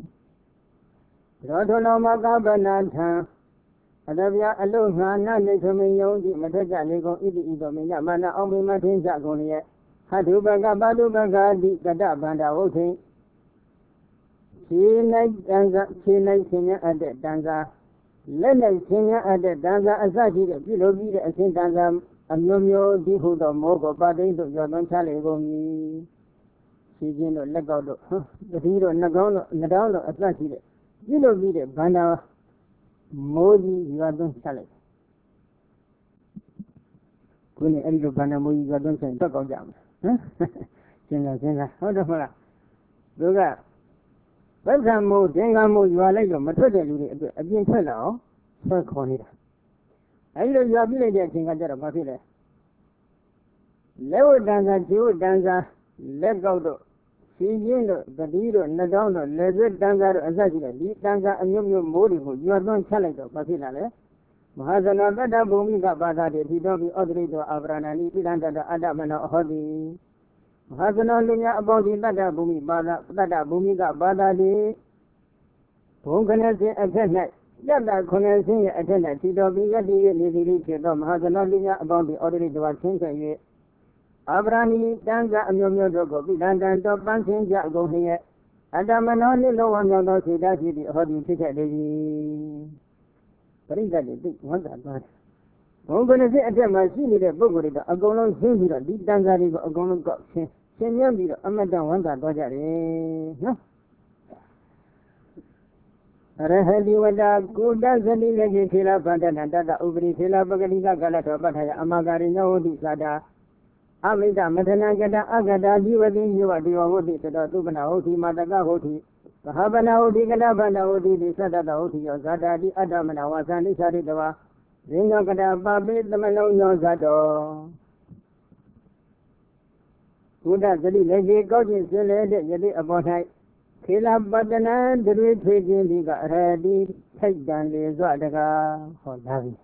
ရောထုံတော်မှာကဗနာထံအတပြအလုငါနာနေခမင်းယုံကြည်မထက်ကြလေကုန်ဣတိဤတော်မင်းညမနာအောင်ပင်မထင်းကြကုန်လျက်ဟတုဘကပါတုဘကတိကတဗန္တဟုတ်တယ်ခြေ၌တန်စာခြေ၌ဆင်းရဲအပ်တဲ့တန်စာလက်၌ဆင်းရဲအပ်တဲ့တန်စာအစရှိတဲ့ပြုလုပ်ပြီးတဲ့အစဉ်တန်စာအမျိုးမျိုးဒီဟုသောမောကိုပါတိတို့ရောသွန်းချလေကုန်၏ခြေချင်းတို့လက်ကောက်တို့တတိတို့နှကောင်းတို့နှတောင်းတို့အစရှိတဲ့ပြုလုပ်ပြီးတဲ့ဘန္တာမိုးကြီးရွာသွန်းချလိုက်ခုနေအဲ့ဒီလိုဘန္တာမိုးကြီးရွာသွန်းချရင်တော့ကောင်းကြမှာဟမ်စဉ်းစားစဉ်းစားဟုတ်တယ်မလားသူကပဋ္ဌာမိုးသင်္ကမိုးရွာလိုက်တော့မထွက်တဲ့လူတွေအတွက်အပြင်ထွက်လာအောင်ဆွဲခေါ်နေတာအဲ့ဒီလိုရွာပြလိုက်တဲ့အချိန်ကကျတော့ဘာဖြစ်လဲလက်ဝတ်တန်စာခြေဝတ်တန်စာလက်ကောက်တော့စီရင်းတို့တတိတို့နှစ်တောင်းတို့လက်စွပ်တန်းစားတို့အစရှိတဲ့ဒီတန်းစားအမျိုးမျိုးမိုးတွေကိုရွာသွန်းချလိုက်တော့ဘာဖြစ်လာလဲမဟာဇနတတ္တဘုံမိကဘာသာတိဒီတော်ပြီးဩဒရိတောအာဗရဏနိပိဋ္ဌတအတ္တမနောဟောတိမဟာဇနလူများအပေါင်းဒီတတ္တဘုံမိဘာသာတတ္တဘုံမိကဘာသာတိဘုံခနဲ့စဉ်အထက်၌ယတ္တခုနှစ်စဉ်ရဲ့အထက်၌ဒီတော်ပြီးယတ္တိရဲ့နေတိဖြစ်သောမဟာဇနလူများအပေါင်းဒီဩဒရိတောဆင်းခဲ့၍အာဗရဏိတန်စာအမျိုးမျိုးတို့ကိုပိဋ္ဌတန်တော်ပန်းဆင်းကြကုန်လျက် Adamano no one knows that he did how you take it. But in that it was that bad. I'm going to say at them, I see the book with it. I'm going to sing it. Deep down that I'm going to go. Send me a madam one that was no. Rahali wada kuda zali lagi khila pada nanda da ubri khila bagani da galata bataya amagari na odi sada amida madana gada agada jiwadi jiwadi wadi sada tubana odi madaka odi sahabana odi gada bana odi di sada da odi yo sada di adamana wasani sari dawa ringa gada babe tamalo yo zado kuda zali lagi kaujin sele de yadi abotai Kila badana duri tweji diga ready take down the Zadaga for Davi.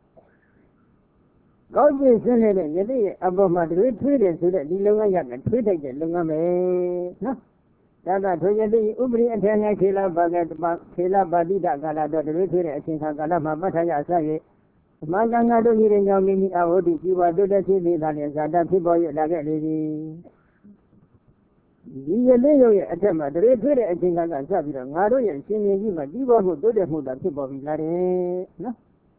God is in it, yet above my retreated to the Dilunga and tweeted the Lungame. No, that I told you the Ubri and Tanya Kila Bagat Kila Badida Gala, the retreated at Sinhagalama Bataya Sagi. Maganga do hearing of me, I would if you were do the T V than Zada people like it. Dia leo ya atama dere dere ajinga ga sabira ngaro ya shinye ji ma di bo ko do de mu da phit paw bi la de no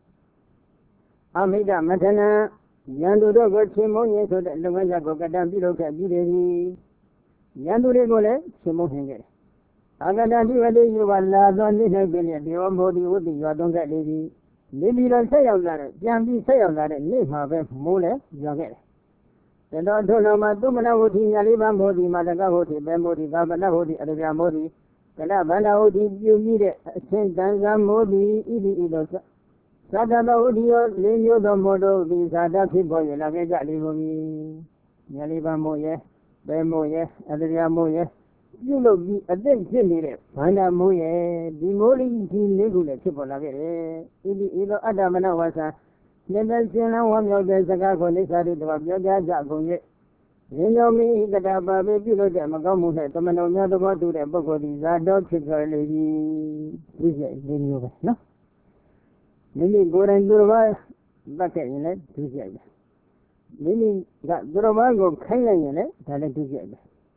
Amida madana yandu do ko chin mong yin so de lungwan ya ko katan pi lo khat bi de ji yandu de ko le chin mong hin ge agada di wale yu ba la so ni ne bin ne dewa modi wudi ywa don khat le ji ni bi lo set yaw la de pyan bi set yaw la de ni ma be mo le ywa ge The Lord told him, I do not know what he Yaliba Modi, Madagahoti, Bemodi, Babanahodi, Arabia Modi, the Labanahodi, you need it, Saint Danza Modi, Idi Idosa. Sadabaudio, Linio the Modo, the Sadaki boy, Lavega Livomi, Yaliba Moye, Bemoye, Arabia Moye. You look a then Jimmy, Panda Moye, the Moli, the Negula, Chipolavere, Idi Ido Adamana was a Never seen a one of the Zagago, they started to have your Jago. You know me, that I have a few of them, a gamu, the Tomano, the one to the Bogodi, that dog figure lady. No? Maybe go and do a while, but in it, to say. Maybe that Doromago kind in it, tell it to say.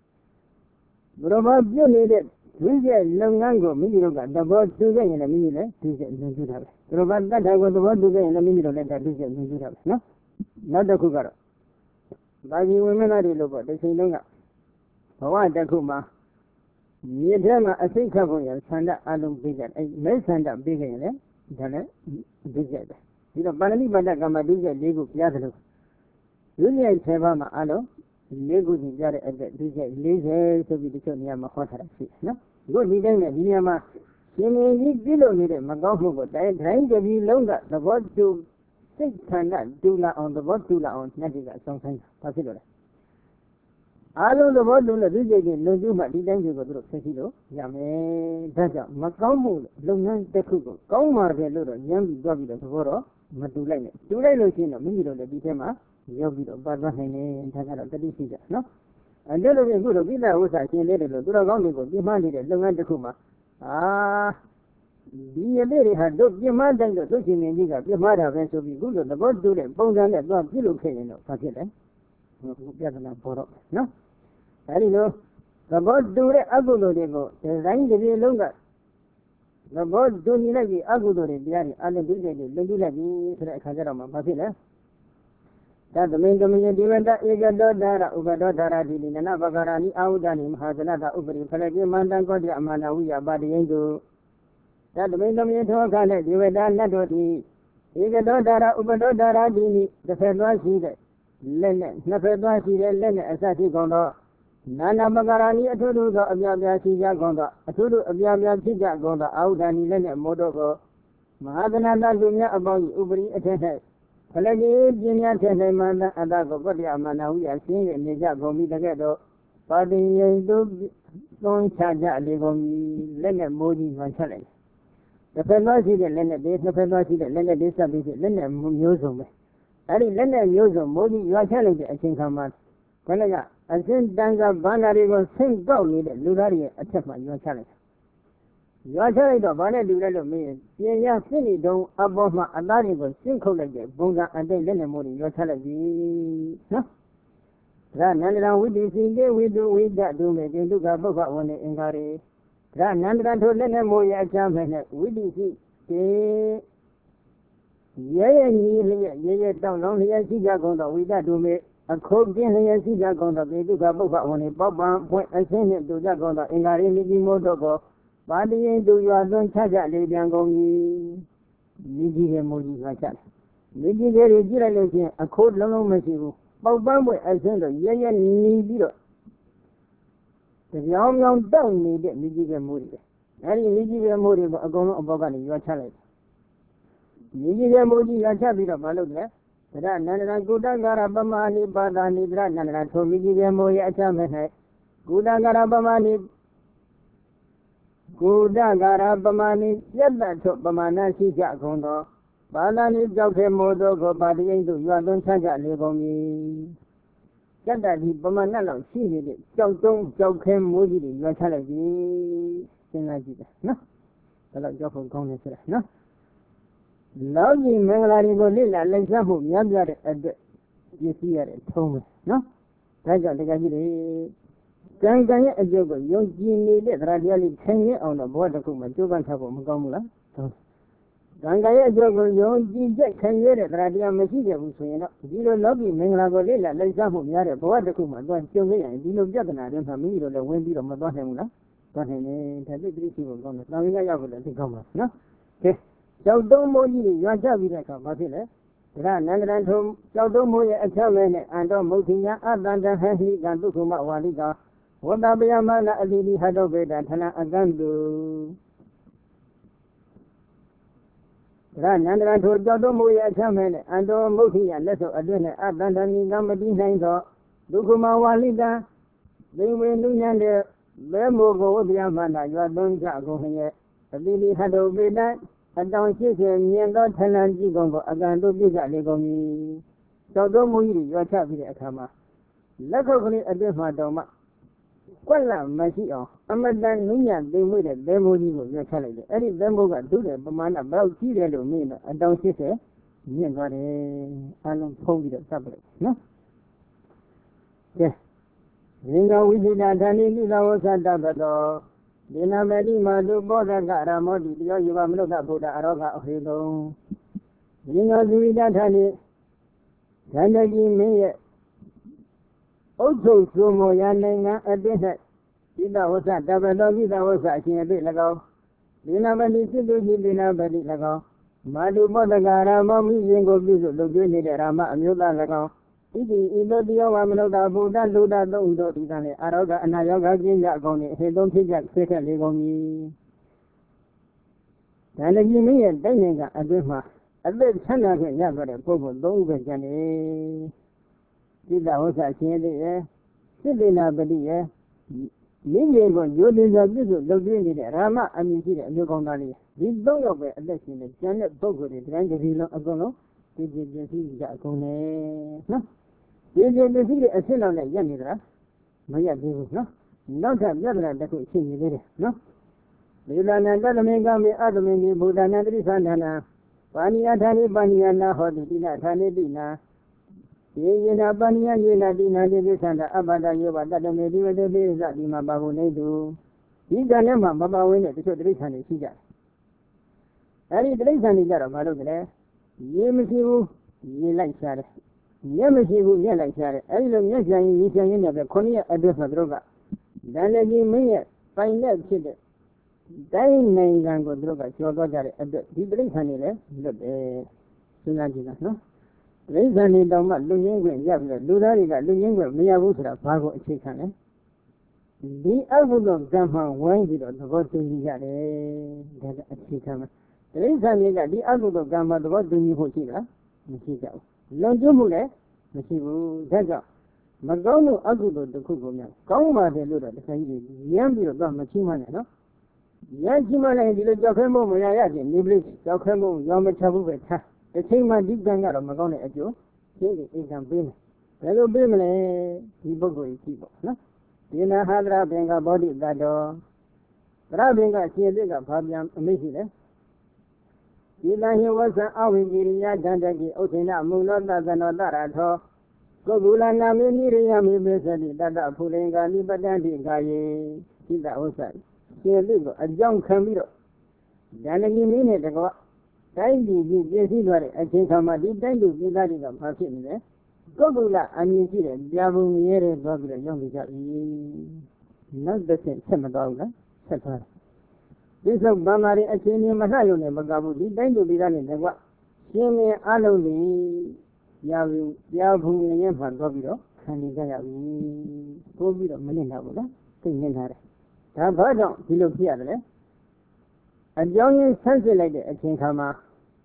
Doroma, you need it. Tuesday, Longango, Miniroga, the board Tuesday in a minute, Tuesday, and have. Robert, that I was the one today in a minute of that Tuesday, and have. No? Not the Kugara. By the women are local, they say Longa. Oh, the Kuma. You tell me, I think of you, Sanda Alum Bigger, and may send up bigger in it, than it, Bigger. You know, Banani Badagama Bigger, Lego Piazzo. Julia Savama Alo. Lego is very at the laser to be the Yama Hotter. No, good leader, Yama. You may below me, Magaho, but I trying to be longer. The word to six hundred Dula on the word Dula on Natica, something possible. All the word Dula, D J, no Juma, didn't you go to Sesilo? Yame, Daja, Macamu, Lungan, the Kugo, Comar, the Luro, Yami, Gobby, the Voro, Matulane. Tulay Lucino, Miro, the Bitema. Yogi, Barbara, and Tagara, the decision, no? And then we go to Villa, which I can let it go. Duragongo, demanded it, Lungan de Kuma. Ah, the lady had looked demanding the looking in Liga, the mother went to be good, the board do them, bones and that one, you look in no, Pakistan. No? I know. The board do it, Agudo de go, the line to be longer. The board do not be Agudo de Biari, and the Lugula, the Kajarama, Pakistan. That the main dominant event is a daughter, Ubadora, Dilina, Bagarani, Audanim, has another Ubri, Pelagi, Mandango, Amana, we are body into that the main dominant organ, you were done not what he is a daughter, Ubadora, Dini, the Fedwa Sida, Len, the Fedwa Sida, Len, as I think on the Nana Bagarani, a Tulu, Abia Sija Gonda, a Tulu, Abia Sija Gonda, Audani, Len, Modogo, Mahadana, Dunya about Ubri, attended. Pelagi, Jinia, Telemana, and I go, but Yamana, we are seeing a Nija Gomi together. But the don't charge a Legomi, Leonard Modi, one challenge. The Pelasi, the Leonard Days, the Pelasi, the Leonard Days, the Leonard Musum. I think Leonard Musum, Modi, you are challenged, I think, how much. Pelaga, I think Danga Banari was sing go with it, Lugari, a chapman, you are challenged. You are telling the Bana do let me. Yeah, Finny don't above my Adari was single like Bunga and then Lenamori, you're telling me. Ranandra with the Singh with the with that do make it look above one in Gary. Ranandra to let them moya chairman with the sea. Yea, yea, down on here, she got on the with that do make a cold in here, she got on the look above one in Bob point and send it to that on the in Gary Motogo. But the end do you are don't charge that lady and go me. Miji Moji like that. Miji very generally a cold long machine. But one way I send a yea, need it. The young young don't need it, Miji Moji. Any Miji Moji are going about your challenge. Miji Moji, I tell you about it. Nana Gudangara Bamani, Badani, Nana, to Miji Moji, I tell me. Gudangara Bamani. Gudangara Bamani, yet that took Bamana, she got Gondo. Banani Joke Modo go by the angel, you are don't charge that label me. Get that he Bamana, she did it. Joke don't joke him, Moody, you are telling me. Thing like that. No? The like joke of Gomez, no? Lovely Mangalari go little, like example, Yabia at the you see at home, no? That's what they got you. Ganga a joke, young Jimmy, radially ten years on the border of Majuban Tabo Mugamula. Ganga a joke, young Jim Jack ten years at Radia Messiah, who say, you love you, Mangalagolilla, like example, Yara, border Kuma, don't kill me, and you know, Jagana, don't have me, or the windy of Madonna. But in the three people gone. Now we got to come up, no? Okay. So don't more you, you are Javi like a Basile. Ran and home, so don't more a chairman and don't Motia, Adanda Henry, and Lukuma Waliga. What are the Amana Alini had over that Hana Agandu? Ran and ran to Jodomoya chairman and don't Motia, lesser Adana, Adanda Nigamadi Nainzo, Lukuma Waliga. They were doing there. Bemo go the Amana, you are don't go here. A lady had over that. And down she said, Niendo Tenant Gigongo, again to be that Legomi. So don't move your chappy at Hama. Let her go at this Madoma. Quella, Masio, Amadan Nunya, they made it, Bemo, your challenge. Any Bemo got do the Bamana about Syria to me, and down she said, Niendo, I don't hold the subject. No? Yes. Ringo we did not any was at the Dina Medi Madu Boda Garamodi, you are Muda Buddha Aroga Hido. Ringo we did not any. Tanagi me also Sumo Yananga at this. Dina was at Dabado, that was at a bit ago. Dina Medi Sidu, Dina Medi Lago. Madu Boda Garama, Mizingo Bizu, the Guni Rama, and Yuda Lago. Either the Amano Buddha, Luda, Ludo, Aroga, and Ayoga, Goni, he don't think that second Legomi. Then you mean a Danica, a Dima. A bit China, Yabba, Pogo, Doga, Jane. Did I was at the air? Sidina Badia. Mingo, you did a visit, the Green, Rama, and you see a Yugongani. This dog of it, let's see the Janet Pogo, the Grandville of Gono. Did you see Jacone? No? Did you see a sin on the Yanira? Maya Divis, no? Not a Yabra that could see you, no? Lilana Galamegami, Adamini, Budana, Risana, Bania Tani, Baniana, Hodina, Tani Dina. Yena Bania, Yena Dina, Divisanda, Abada, Yoba, that may be with the days that Lima Babu Nedu. He done a Baba winner to show the Risani Sija. Any Risani got a Maru. Yemisiu, ye like Share. Yemisiu, ye like Share. I love Yasan, you can in the Konya address of Droga. Then again, me, find that shit. Dying name Gango Droga, Chogojar, he brings honey, look, eh, Sunajina, no? Raise honey down, Lunging, Yabla, Ludariga, Lunging, Miyabusa, Pago, Chicken. The album of Gamma, when did the vote to Yare, that a chicken. The reason is that the album of Gamma, the what do you put here? Messiah. Longumule, Messiah, Zaga. Magano Agudo, the Kugunya. Kama de Luda, the Saidi, Yambi of Machimana, no? Yajimana is the Jacamo, Mayaki, Niblis, Jacamo, Yamachabu, the same man did Ganga of Magona at you. Say it is a bin. Hello, Bimle, Ibogo, people, no? Dina Hadra Benga body that door. Rabinga, Siega, Fabian, Missile. He was an Awigiria Dandagi, Otina, Mulanda, and Odarato. Go Gulana Miriam Besadi, Dada Pulinga, Libadandi Gaye, Sida Osa. Here live a young Camilo. Then you mean it ago. Thank you, Jessie, I think I'm a deep time to be that in a person there. Go Gula, I mean, Yabu Yere, Gogla, young not the same, Samadoga, Satan. This of Bamari, I think you must have Magabu, then to be done in the what? See me alone. Yabu, Yabu, Yampa, Gobiro, and he got a Gobiro, Manina, thinking her. Tabado, he looked here. A young something like that, I think, Hama.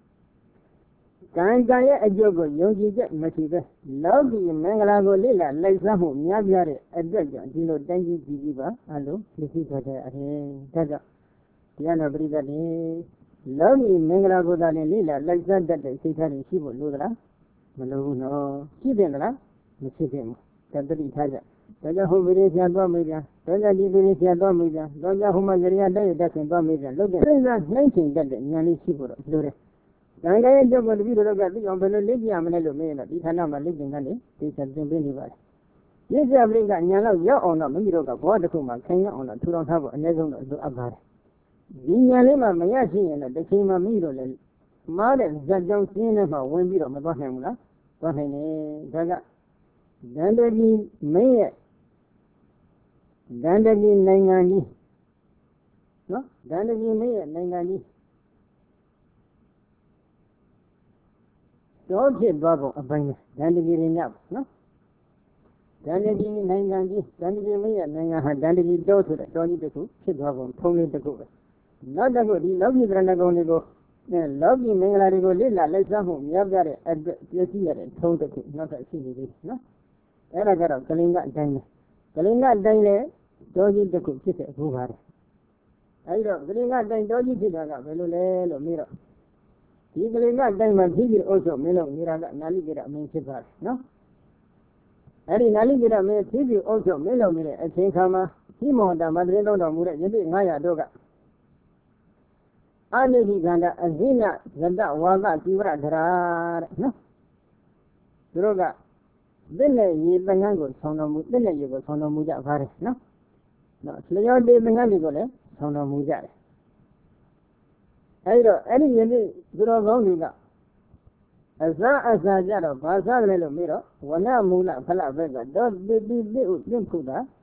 Can Gaya a jogo, Yogi get Masiva. Love you, Mangalago Lila, like Samu, Yabiare, a dragon, Dino Dangi Giva, hello, this is what I Tada. Diana Brida, love you, Mangalago Lila, like that, that they say, she will do that. No, she didn't, Mississippi. Tantri Taja. Taja who will see a domedia. Taja didn't see a domedia. Doja Humaria doesn't domedia. Look at that, nineteen that Yanni Sibur. Ganga will be the Gatti on the Lady Amanello Mena, the Hanama living on it, this has been really bad. Yes, I bring that Yana, your own, Miroga, Watercoma, Kenya on a two don't have a nezon to Abar. Vinalima Mayashi and the Kima Miro. Mother, that young cinema, when we don't know him, what I need, Gaga. Dandagi Mayer. Dandagi Nangani. No? Dandagi Mayer, Nangani. Don't hit Babo, a banger. Dandagi Ringap, no? Dandagi Nangani, Dandagi Mayer, Nanga, Dandagi daughter, Johnny the Cook, Chip Babo, Tony the Cook. Not the good, he loves you, Granagon go. Love you, Mangarigo Lilla, let's have him, Yabare, at the Yasir, told the cook, not a city, no? Era got a Kalinga Dine. Kalinga Dine, Doji the cook, who are. I don't Kalinga Dine, Doji Tidaga, Velule, Miro. He Kalinga Dine, he also Milo, Miraga, Naligira, Minsipar, no? Ari Naligira may he also Milo, Mire, and Tinkama, Timo, the Madrino, Mure, Maya Doga. Ani Ganda, Azina, Zanda, Waga, Tivra, no? Droga. Then ye Bangango, Sono, then you go Sono Muja Varis, no? No, Slayer de Banganigo, Sono Muja. I don't any Drogonga. As far as I got a Bazar Miro, one Mula Pala Vega, does be Limpuda,